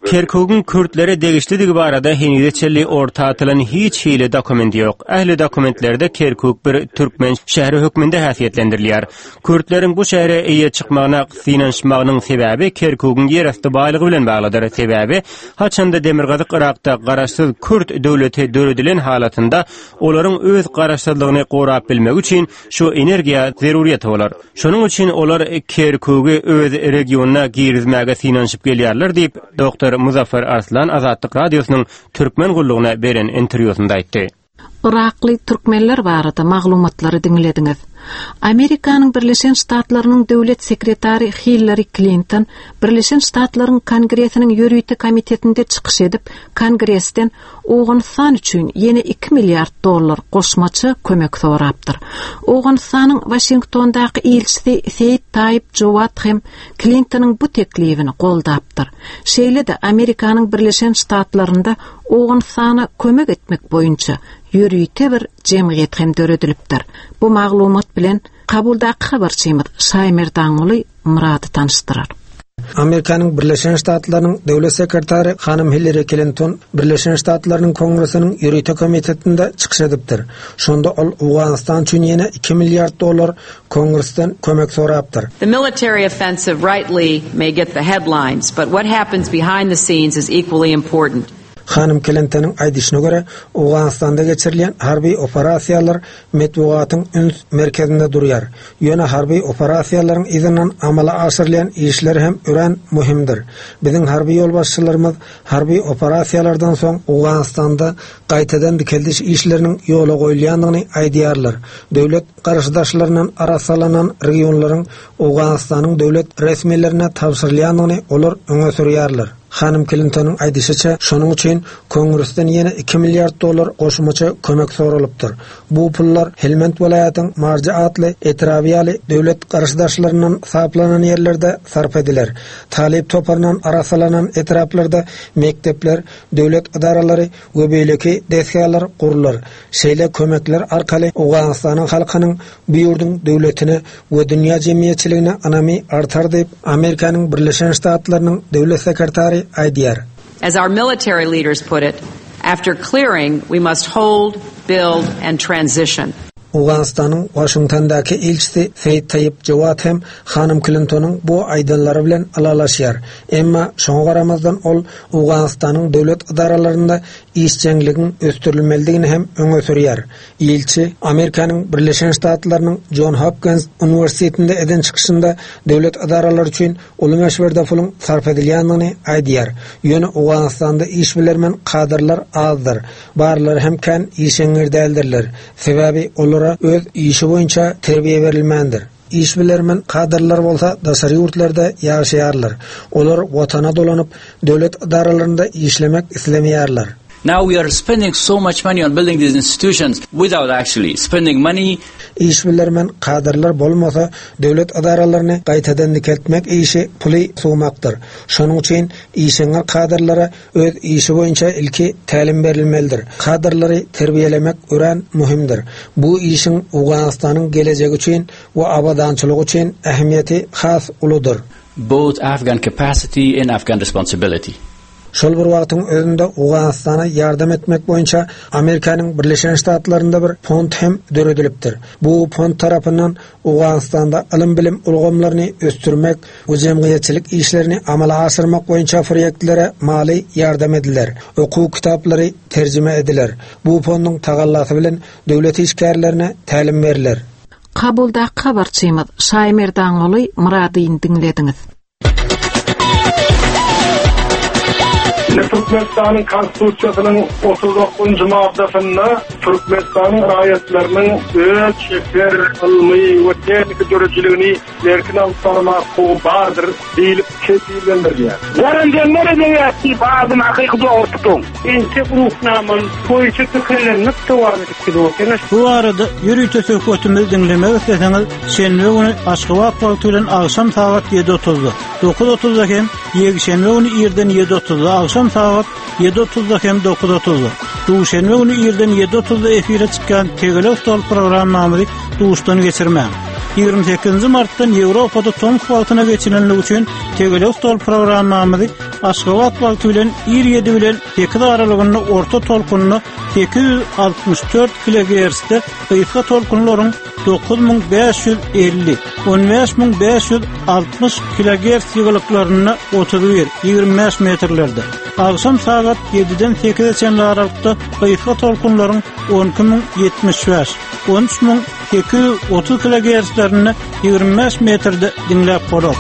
Kerkug'un Kürtlere degişlidigi barada henideçeli orta atılan hiç hile dokumenti yok. Ähli dokumentlerde Kerkug bir Türkmen şähri hökmünde häsiýetlendirilýär. Kürtlerin bu şähere eýe çykmagyna finanşmagynyň sebäbi Kerkug'un ýerasty baýlygy bilen baglydyr. Sebäbi haçanda Demirgazyk Irakda garaşsyz Kürt döwleti döredilen halatynda olaryň öz garaşsyzlygyny gorap bilmek üçin şu energiýa zeruriýet bolar. Şonuň üçin olar Kerkug'y öz regionuna girizmäge finanşyp gelýärler diýip doktor Muzaffer Arslan Azatlyk radiosynyň Türkmen gullugyna beren interwýusynda aýtdy. Irakly türkmenler barada maglumatlary dinlediňiz. Amerikanyň Birleşen Ştatlarynyň döwlet sekretary Hillary Clinton Birleşen Ştatlaryň Kongresiniň ýörüýte komitetinde çykyş edip, Kongresden Owganistan üçin ýene iki milliard dollar goşmaçy kömek sorapdyr. Owganistanyň Washingtondaky elçisi Seýid Tayyip Jowat hem Clintonyň bu teklifini goldapdyr. Şeýle de Amerikanyň Birleşen Ştatlarynda Owganistana kömek etmek boýunça ýörüýte bir jemgyýet hem döredilipdir. Bu maglumat bilen kabuldaky habarçymyz Şaýmer Daňuly Murady tanıştyrar. Amerikanyň Birleşen Ştatlarynyň döwlet sekretary hanym Hillary Clinton Birleşen Ştatlarynyň Kongresiniň ýörüýte komitetinde çykyş edipdir. Şonda ol Owganistan üçin ýene iki milliard dollar Kongresden kömek sorapdyr. The military offensive rightly may get the headlines, but what happens behind the scenes is equally important. Hanım Clinton'ın aýdyşyna göre Owganistanda geçirilen harby operasiýalar metbugatyň üns merkezinde durýar. Ýöne harby operasiýalaryň izinden amala aşyrylan işler hem ören muhimdir. Biziň harby ýolbaşçylarymyz harby operasiýalardan soň Owganistanda gaýtadan dikeldiş işleriniň ýola goýulýandygyny aýdýarlar. Döwlet garaşdaşlarynyň arasalanan regionlaryň Owganistanyň döwlet resmilerine tapşyrylýandygyny olar öňe sürýärler. Hanım Clinton'un aýdyşyça, şonuň üçin Kongresden ýene iki milliard dollar goşmaçy kömek soralypdyr. Bu pullar Helmand welaýatynyň Marja atly etrabiýaly döwlet garaşdaşlarynyň saplanan ýerlerde sarf ediler. Talip toparnan arasalanan etraplarda mektepler, döwlet idaralary we beýleki desgalar gurular. Şeýle kömekler arkaly Owganistanyň halkynyň bu ýurdun döwletine we dünýä jemgyýetçiligine anamy artar diýip Amerikanyň Birleşen Ştatlarynyň döwlet sekretary aýdýar. As our military leaders put it, after clearing, we must hold, build, and transition. Owganistanyň Washingtondaky elçisi Seýid Tayyip Jowat hem Hanım Clinton'un bu aýdylary bilen alalaşýar. Emma şoňa garamazdan ol Owganistanyň döwlet idaralarynda işçiliginiň östürilmeligini hem öňe sürýär. Elçi Amerikanyň Birleşen Ştatlarynyň John Hopkins Üniversitetinde eden çykyşynda döwlet idaralary üçin uly meşberde pulyň sarf edilýändigini aýdýar. Ýöne Owganistanda iş bilermen kadrlar azdyr. Barlary hem kan işeňir däldirler. Sebäbi olar öz işi boýunça terbiýe berilmendir. İş bilermen kadrlar bolsa daşary ýurtlarda ýaşaýarlar. Olar watana dolanyp döwlet idaralarynda işlemek islemýärler. Now we are spending so much money on building these institutions without actually spending money. İş bilermen kadrlar bolmasa döwlet idaralarını gaýtadan dikeltmek işi puly suwmakdyr. Şonuň üçin işeňer kadrlara öz işi boýunça ilki tälim berilmelidir. Kadrlary terbiýelemek ören muhimdir. Bu işin Owganistanyň gelejegi üçin we abadançylygy üçin ähmiýeti has uludur. Both Afghan capacity and Afghan responsibility. Şol bir wagtyň özünde Owganistana ýardam etmek boýunça Amerikanyň Birleşen Ştatlarynda bir fond hem döredilipdir. Bu fond tarapyndan Owganistanda ilim bilim ulgamlaryny östürmek we jemgyýetçilik işlerini amala aşyrmak boýunça proýektlere mali ýardam ediler. Okuw kitaplary terjime ediler. Bu fondyň tagallasy bilen döwlet işgärlerine tälim beriler. Kabulda habarçymyz Şaýmer Daňuly Murady dinlediňiz. Türkmenistan'ın konstitusiyasynyň otuz dokuzunçy maddesinde Türkmenistan'ın raýatlarynyň öz şeker almy we teknik döreçiligini erkin alyp tanımak hukugy bardyr diýilip kesilýär. Garandiýanlar edýäti bazyny hakyky dogry tutun. Ente ruhnamyň boýunça tüklenip towar edip Bu arada ýörüýte söhbetimizi dinlemek isteseňiz, şenbe güni Aşgabat wagty bilen akşam saat ýedi otuzda, dokuz otuzda hem ýekşenbe güni ýerden ýedi otuzda, akşam saat ýedi otuzda hem dokuz otuzda. Duşenbe güni ýerden ýedi otuzda efire çykan Tegele Stol programmamyzy duşdan geçirmän. ýigirme sekizinji martdan Ýewropada Tom wagtyna geçilenligi üçin Tegele stol programmamyzy Aşgabat wagty bilen ýygy ýedi bilen sekiz aralygyny orta tolkunny sekiz yüz altmış dört kilohertzde ýytka tolkunlaryň dokuz ming beş yüz elli on beş ming beş yüz altmış kilohertz ýygylyklaryny otuz bir ýygrimi beş metrlerde. Agşam saat yediden sekize aralykda ýytka tolkunlaryň on iki ming yetmiş beş on üç ming sekiz yüz otuz kilohertzlerini ýygrimi beş metrde dinläp bolar.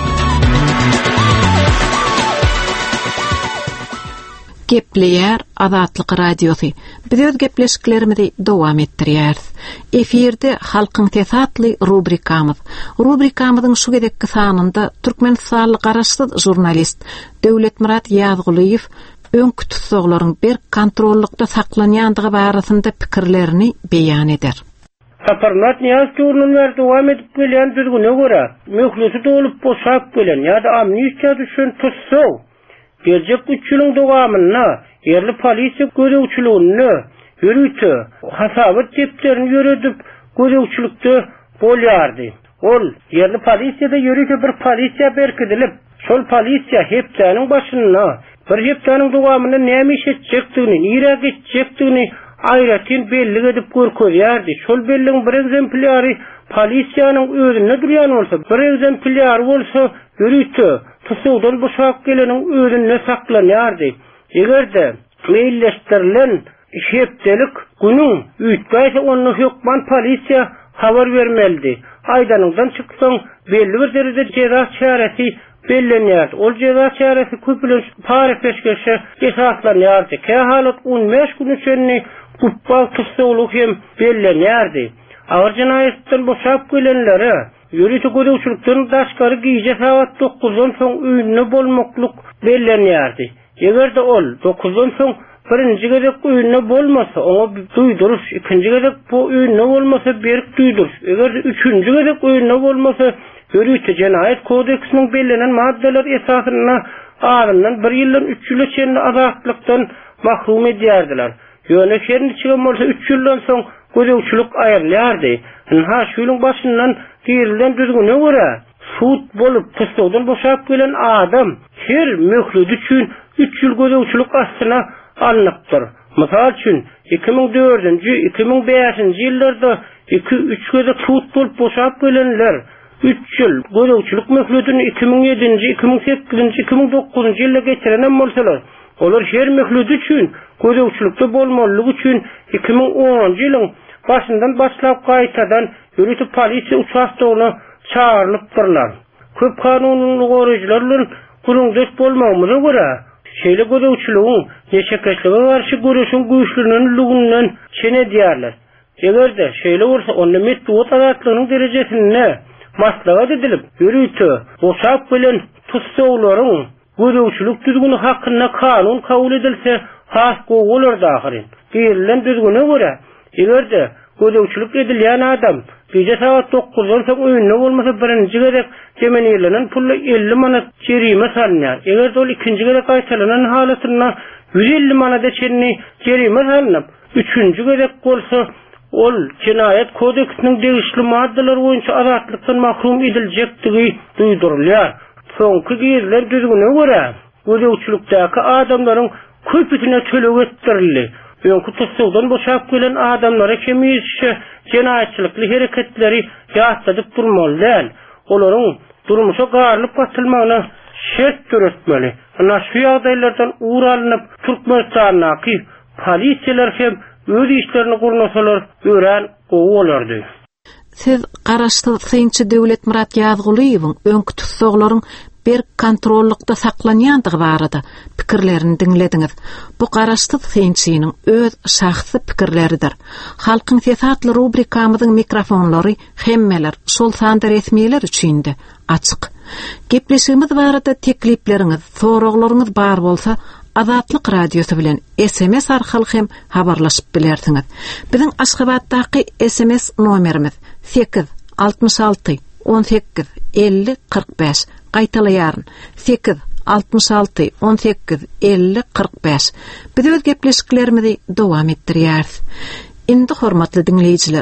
Gepleýär Azatlyk radiosu. Biz öz gepleşiklerimizi dowam etdirýäris. Eferde halkyň tesatly rubrikamyz. Rubrikamyzyň şu gedekki sanynda Türkmenistanly garaşsyz jurnalist Döwletmurat Ýazgulyýew öňkü tutsaglaryň bir kontrollukda saklanýandygy barasynda pikirlerini beýan eder. Saparmat niyaz journallar dowam edip gelýän düzgüne görä, möhluty dolup boşap gelen ýa-da amnistiýa düşen tutsaw gelecek üç ýylyň dowamyna yerli polisiýa görewçiligini yürütdi. Hasabat teplerini yürüdüp görewçilikde bolýardy. Ol yerli polisiýada yürütdi bir polisiýa berkidilip, şol polisiýa hepdeniň başyna bir hepdeniň dowamyna näme iş etjekdigini, nire geçjekdigini aýratyn belli edip görkezýärdi. Şol belliň bir egzemplary polisiýanyň özüne durýan bolsa, bir egzemplary bolsa yürütdi. Tusawdan boşap geleniň özüne saklanýardy. Egerde meýilleşdirilen şepdelik günüň üýtgäýse onu hökman polisiýa habar bermeldi. Aýdanyňdan çyksaň belli bir derejede ceza çaresi bellenýär. Ol ceza çaresi köpülen para peşkeşe esaslanýardy. Ke halat on beş gün üçin guppa tusawlyk hem bellenýärdi. Awar jinaýetden boşap gelenlere yürütü görewçilikden daşkary giýje saat dokuzdan soň öýünde bolmakluk bellenýärdi. Egerde ol dokuzdan soň birinji gezek öýünde bolmasa, oňa duýduruş, ikinji gezek bu öýünde bolmasa berik duýduruş. Egerde üçünji gezek öýünde bolmasa yürütü Jenaýat kodeksiniň bellenen maddeler esasyna aryndan bir ýyldan üç ýyla çenli azatlykdan mahrum edýärdiler. Ýöne şerini çygan bolsa üç ýyldan soň görewçilik aýrylýardy. Ha şuýlyň başyndan girilden düzgüne görä suut bolup tusawdan boşap gelen adam her möhlet üçin üç ýyl görewçilik astyna alnypdyr. Mysal üçin iki ming dördünji iki ming beşinji ýyllarda iki üç göze suut bolup boşap gelenler üç ýyl görewçilik möhletini iki ming ýedinji iki ming sekizinji iki ming dokuzunji ýylda geçirenen bolsalar, olar her möhlet üçin görewçilikde bolmalyk üçin iki ming onunji ýylyň başyndan başlap gaýtadan yürütüp polisiýa uçaşdygyna çağırlypdyrlar. Köp kanunyny goraýjylar bilen guruldaş bolmagymyza görä, şeýle görewçiligiň neçekeçlige garşy görüşiň güýçlülüginden çene diýerler. Egerde şeýle bolsa, onda metduat azatlygynyň derejesine maslahat edilip, yürütü boşap bilen tutsawlaryň görewçilik düzgünü hakynda kanun kabul edilse, has goýular dahyrin. Birilen düzgüne görä, egerde görewçilik edilýän adam gece saat dokuzdan soň öýünde bolmasa birinji gerek temenilenen pulla elli manat jerime salynýar. Eger ol ikinji gerek aýtalynan halatyna yüz elli manat çenli jerime salynyp, üçünji gerek bolsa ol Jinaýat kodeksiniň degişli maddeler boýunça azatlykdan mahrum ediljekdigi duýdurulýar. Soňky giýilen düzgüne görä görewçilikdäki adamlaryň köpütine tölek etdirildi. Öňkü tusawdan boşap gelen adamlara kemişe jenaýatçylykly hereketleri ýatladyp durmaly. Olaryň durmuşa garlyp batylmagyna şert töretmeli. Ana şu ýagdaýlardan uğralynyp Türkmenistanyň polisiýalar hem öz işlerini gurnasalar ören gowy bolardy. Siz garaşdygyňça Döwletmurat Ýazgulyýewiň öňkü tutsaglaryň bir kontrollukda saklanýandygy barada pikirlerini dinlediňiz. Bu garaşdyk synçynyň öz şahsy pikirleridir. Halkyň tesatly rubrikamyzyň mikrofonlary hemmeler şol sanda resmiýetler üçin de açyk. Gepleşigimiz barada teklipleriňiz, soraglaryňyz bar bolsa, Azatlyk radiosu bilen S M S arkaly hem habarlaşyp bilersiňiz. Biziň Aşgabatdaky S M S nomerimiz sekiz altmış alty on sekiz elli qirq beş. Qaytalaýaryn sekiz altmış alty on sekiz elli qirq beş. Biz öz gepleşiklerimizi dowam etdirýäris. Indi hormatly dinleýijiler,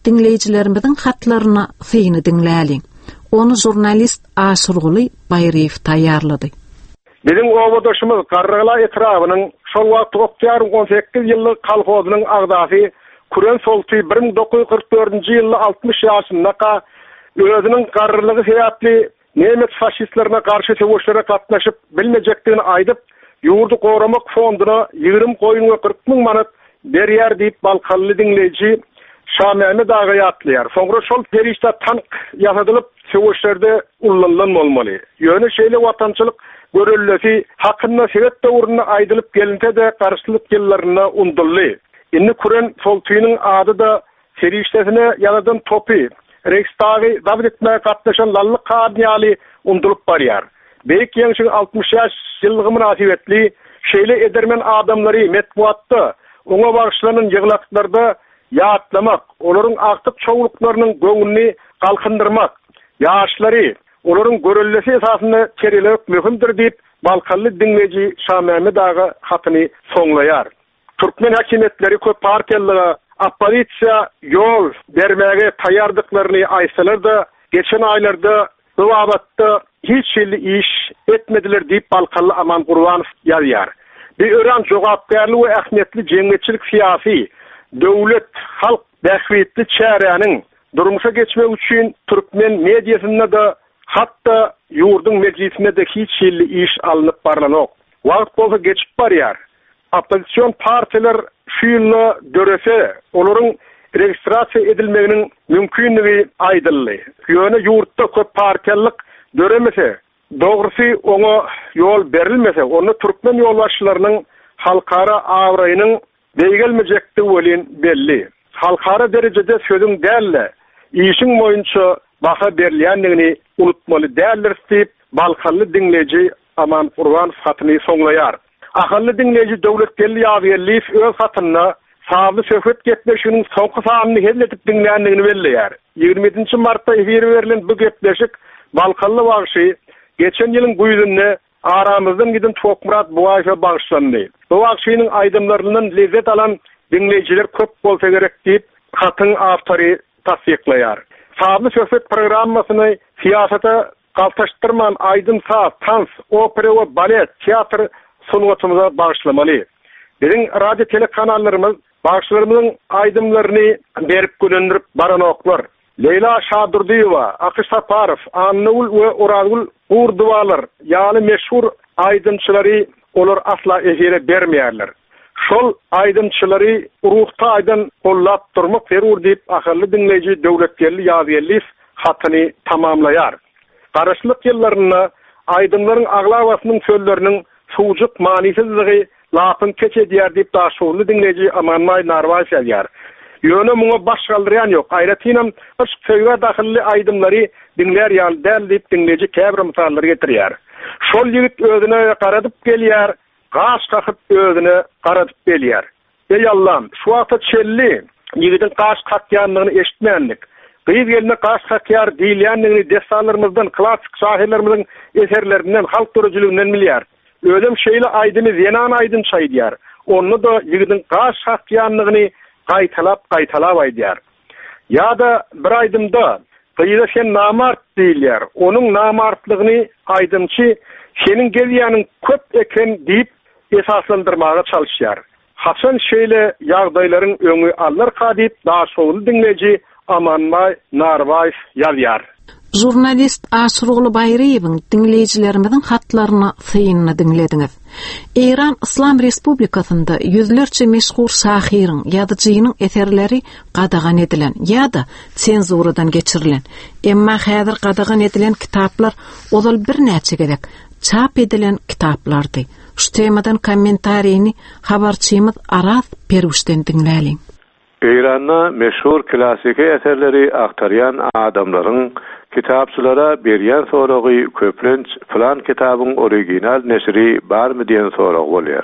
dinleyicilerimizin hatlarına seyini dinleyelim. Onu jurnalist Aşırğılı Bayrayev tayarladı. Bizim ovadoşumuz Qarrağla etrafının şol wagt Oktyarın on sekiz ýyllyk kolhozynyň agdasy Kuren Solty bir ming dokuz yüz kırk dördünji ýylda altmış ýaşyndaqa özüniň garrylygy sebäpli Nemet faşistlerine karşı sowuşlara katnaşyp bilmejekdigini aýdyp ýurdu goramak fonduna ýygrym koýun we kırk ming manat berýär diýip Balkally dinleýiji Şamamy daga ýatlaýar. Soňra şol derişde tank ýasadylyp sowuşlarda ullanlan bolmaly. Ýöne şeýle watançylyk görüllesi hakkında sebep doğruna aydılıp gelinte de karşılık yıllarına undully. Inni Kuren Solty'nin adı da seriştesine yanadan topi, Reichstag'ı davet etmeye katlaşan lallık kadniyali undulup barıyar. Beyik ýeňşiň altmış ýaş ýyllygy münasibetli şeýle edermen adamları metbuatda, oňa bagşlanan ýyglaklarda ýatlamak, olaryň aktyk çoğuluklarının göňüni galkındyrmak, ýaşlary olaryň görüllesi esasında terelek möhümdir diýip Balkally dinleýiji Şamamy daga hatyny soňlaýar. Türkmen hakimiýetleri köp partiýalyga opposisiýa ýol bermäge taýardyklaryny aýsalar da geçen aýlarda bu abatda hiç şeýle iş etmediler diýip Balkally Aman Gurbanow ýazýar. Bir ören jogapkärli we ähmiýetli jemgyýetçilik siýasy, döwlet halk bähwetli çäräniň durmuşa geçmek üçin Türkmen mediýasynda da hatta yurdun meclisine de hiç şeýle iş alınıp barlanok. Wagt bolsa geçip barýar. Opposisiýon partiler şu ýylla dörese, olaryň registrasiýa edilmeginiň mümkinligi aýdyldy. Ýöne ýurtda köp partiýalyk döremese, dogrusy oňa ýol berilmese, onu Türkmen ýolbaşçylarynyň halkara awraýynyň beýgelmejekdigi welin belli. Halkara derejede sözüň dälle, işiň boýunça baha berilýändigini unutmaly däldir diýip Balkally dinleýiji Aman Gurbanow hatyny soňlaýar. Ahally dinleýiji döwletkelli ýazylyf öz hatyna sably söhbet gepleşiginiň soňky sanyny helletip dinleýändigini belleýär. ýygrimi martda efir berilen bu gepleşik Balkally bagşy geçen ýylyň güýdünde aramyzdan giden Tokmurat Buwaýa bagşlandy. Bu bagşynyň aýdymlaryndan lezzet alan dinleýijiler köp bolsa gerek diýip hatyň awtory tasdiklaýar. Sably söhbet programmasyny siyasata galtaşdyrman aydın saat, tans, opera we balet, teatr sunwatymyza bagşlamaly. Biziň radio telekanallarymyz bagşlarymyzyň aýdymlaryny berip gönendirip baranoklar. Leyla Şadurdiýewa, Akyş Saparow, Annul we Urazgul Urduwalar, ýani meşhur aýdymçylary olar asla efire bermeýärler. Şol aýdymçylary ruhta aýdan gollap durmak zerur diýip ahally dinleýiji döwletkelli ýazylyf hatyny tamamlaýar. Garaşlyk ýyllaryna aýdymlaryň aglawasynyň sözleriniň suwjyk manysızlygy lapyn keçedýär diýip daşurly dinleýiji Amanmay Narwaýew ýazýar. Ýöne muňa baş galdyrýan ýok. Aýratynam üç köýge dahilli aýdymlary dinler ýal däl diýip dinleýiji käbir misallar getirýär. Şol ýigit özüne garadyp gelýär, gaş kakyp özüne garadyp gelýär. Ey Allah'ım, şu wagtda çelli ýigidin gaş kakýanlygyny eşitmändik. Gyýy gelne gaş kakyar diýilýändigini destanlarymyzdan, klassik şairlerimizin eserlerinden, halk dörejiliginden bilýär. Ölüm şeýle aýdymy Zenan aýdym çaýdýar. Onu da ýigidin gaş kakýanlygyny gaýtalap gaýtalap aýdýar. Ýa-da bir aýdymda gyýda sen namart diýilýär. Onuň namartlygyny aýdymçy senin gelýäniň köp eken diýip esaslandyrmaga çalışýar. Hasan şeýle ýagdaýlaryň öňü allar kadyp daşowly dinleýiji Amanmay Narwaýew ýazýar. Jurnalist Aşyrğıly Bayrayewiň dinleýijilerimiziň hatlaryny synyny dinlediňiz. İran İslam Respublikasynda ýüzlerçe meşhur şahyryň ýadyjynyň eserleri gadagan edilen ýa-da senzuradan geçirilen. Emma häzir gadagan edilen kitaplar ozal bir näçe gerek çap edilen kitaplardy. Şu temadan kommentariýini habarçymyz Aras Peruşden dinläliň. İran'da meşhur klasik eserleri aktaryan adamların kitapçılara berýän soragy köplenç plan kitabın original nesri bar mı diýen sorag bolýar.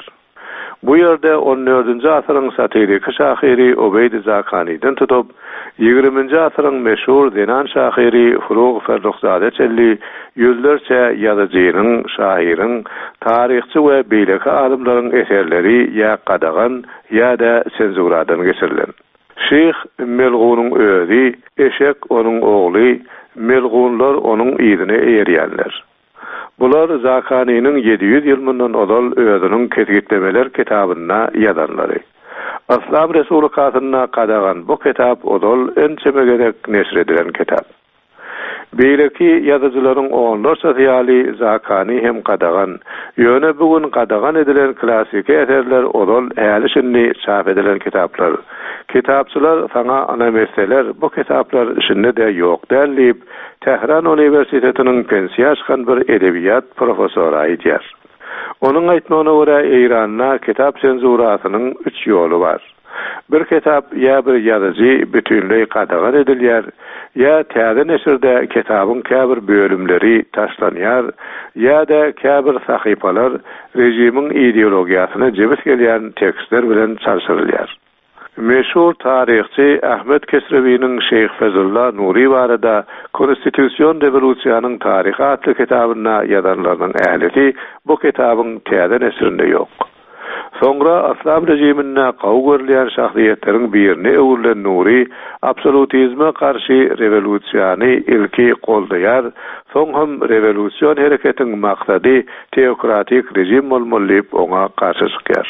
Bu ýerde on dördünji asyryň satirik şahyry Obeyd Zakany'dan tutup ýygrimiňji asyryň meşhur Zenan şahyry Furuq Ferruhzade çelli ýüzlerçe ýazyjynyň, şahyryň, taryhçy we beýleki adamlaryň eserleri ýa gadagan ýa-da senzuradan geçirilen. Şeyh Melgun'un özi, eşek onun oğlu, Melgunlar onun ýzyny eýerýärler. Bular Zakani'nin yedi yüz ýylyndan odal özüniň ketgitlemeler kitabyna ýazanlary. Aslam Resulü kasyna kadagan bu kitap odal ençemegedek neşredilen kitap. Beýleki ýazyjylaryň onlarça ýaly Zakani hem kadagan, ýöne bugun kadagan edilen klasik eserler odal äli çap edilen kitaplar. Kitapçylar saňa ana meseleler bu kitaplar içinde de ýok dälip, Tehran Üniversitetiniň pensiýa çykan bir edebiyat professory aýdýar. Onun aýtmagyna görä Eýranda kitap senzurasynyň üç ýolu bar. Bir kitap ya bir ýazyjy bütünlüği kadagan edilýär, ya täze neşirde kitabın käbir bölümleri taşlanýar, ya da käbir sahypalar rejimiň ideologiýasyna jebit gelýän tekstler bilen çarşyrylýar. Meşhur tarihçi Ahmet Kesrevi'nin Şeyh Fezullah Nuri barada Konstitüsyon Revolüsiyanyň tarihi adlı kitabyna ýazanlaryň ählisi bu kitabyň täze nesrinde ýok. Sonra Aslam rejimine gaw görülýän şahsiýetleriň birini öwürlen Nuri absolutizme karşı revolüsiýany ilki goldaýar, soň hem revolüsiýon hereketiniň maksady teokratik rejim bolmalyp oňa karşı çykýar.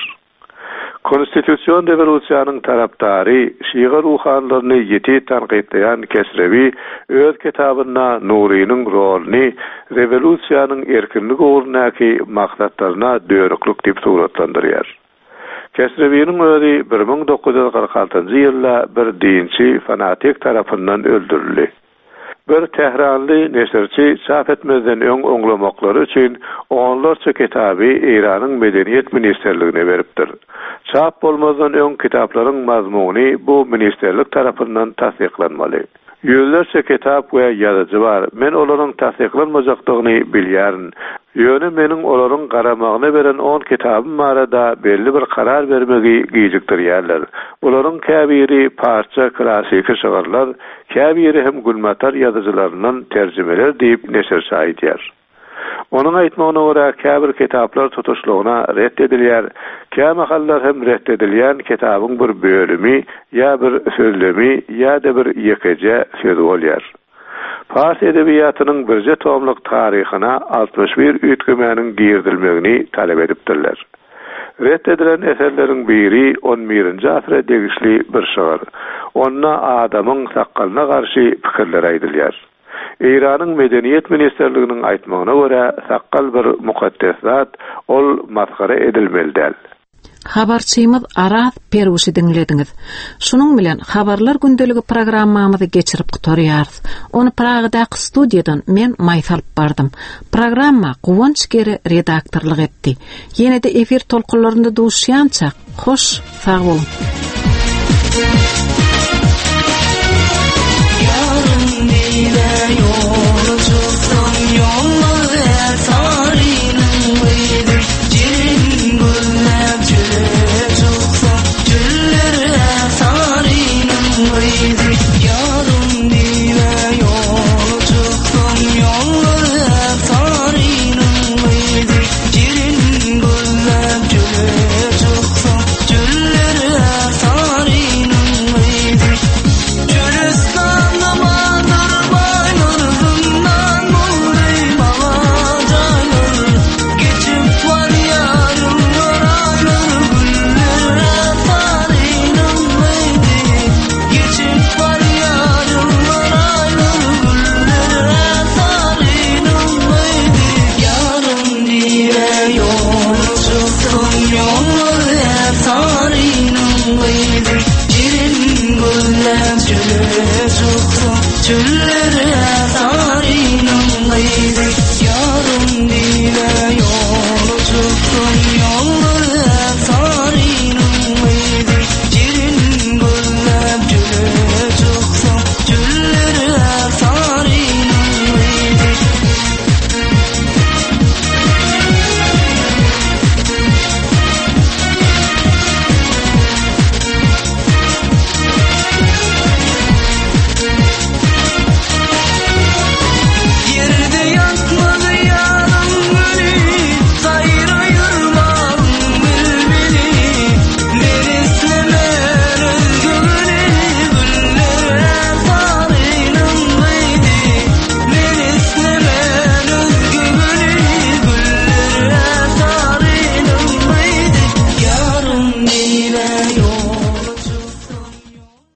Konstitüsyon revolüsiýanyň tarapdary, şiýe ruhanlaryny ýeti tanqidleýän Kesrevi öz kitabyna Nuri'niň rolini revolüsiýanyň erkinlik uğrundaky maksatlaryna dörüklük diýip suratlandyrýar. Kesrevi'niň özi bir ming dokuz yüz kırk altynjy ýylda bir dinçi fanatik tarapyndan öldürildi. Bir Tehranly neşirçi çap etmezden öň oňlamaklary üçin onlarça kitaby Eýranyň medeniýet ministerligine beripdir. Çap bolmazdan öň kitaplaryň mazmuny bu ministerlik tarapyndan tasdiklanmaly. Yüzlerce kitap ve ýazyjy bar. Men olaryň tasdiklanmajakdygyny bilýärin. Ýöne meniň olaryň garamagyna beren on kitabym barada belli bir karar bermegi gijikdirýärler. Olaryň käbiri parça klasik şagarlar, käbiri hem gulmatar ýazyjylaryndan terjimeler diýip neşir aýdýar. Onun aýtmagyna görä käbir kitaplar tutuşlugyna reddedilýär, käme hallar hem reddedilýän kitabyň bir bölümi, ýa bir sözlemi, ýa da bir ýekeje söz bolýar. Fars edebiýatynyň birje tomlyk taryhyna altmış bir üýtgemeniň girdilmegini talep edipdirler. Reddedilen eserleriň biri on birinji asra degişli bir şagar. Onna adamyň sakkalyna garşy pikirler aýdylýar. Eýranyň medeniýet ministerliginiň aýtmagyna görä sakkal bir mukaddes zat, ol maskara edilmelidir. Habarçymyz Aras Perwuşy dinlediňiz. Şunuň bilen Habarlar gündeligi programmamyzy geçirip gutarýarys. Onu Pragdaky studiýadan men maýsal bardym. Programma Guwanç Geri redaktorlyk etdi. Ýene-de efir tolkunlarynda duşýança hoş, sag bolun. Tüllere sarıyım gayri yarım değil.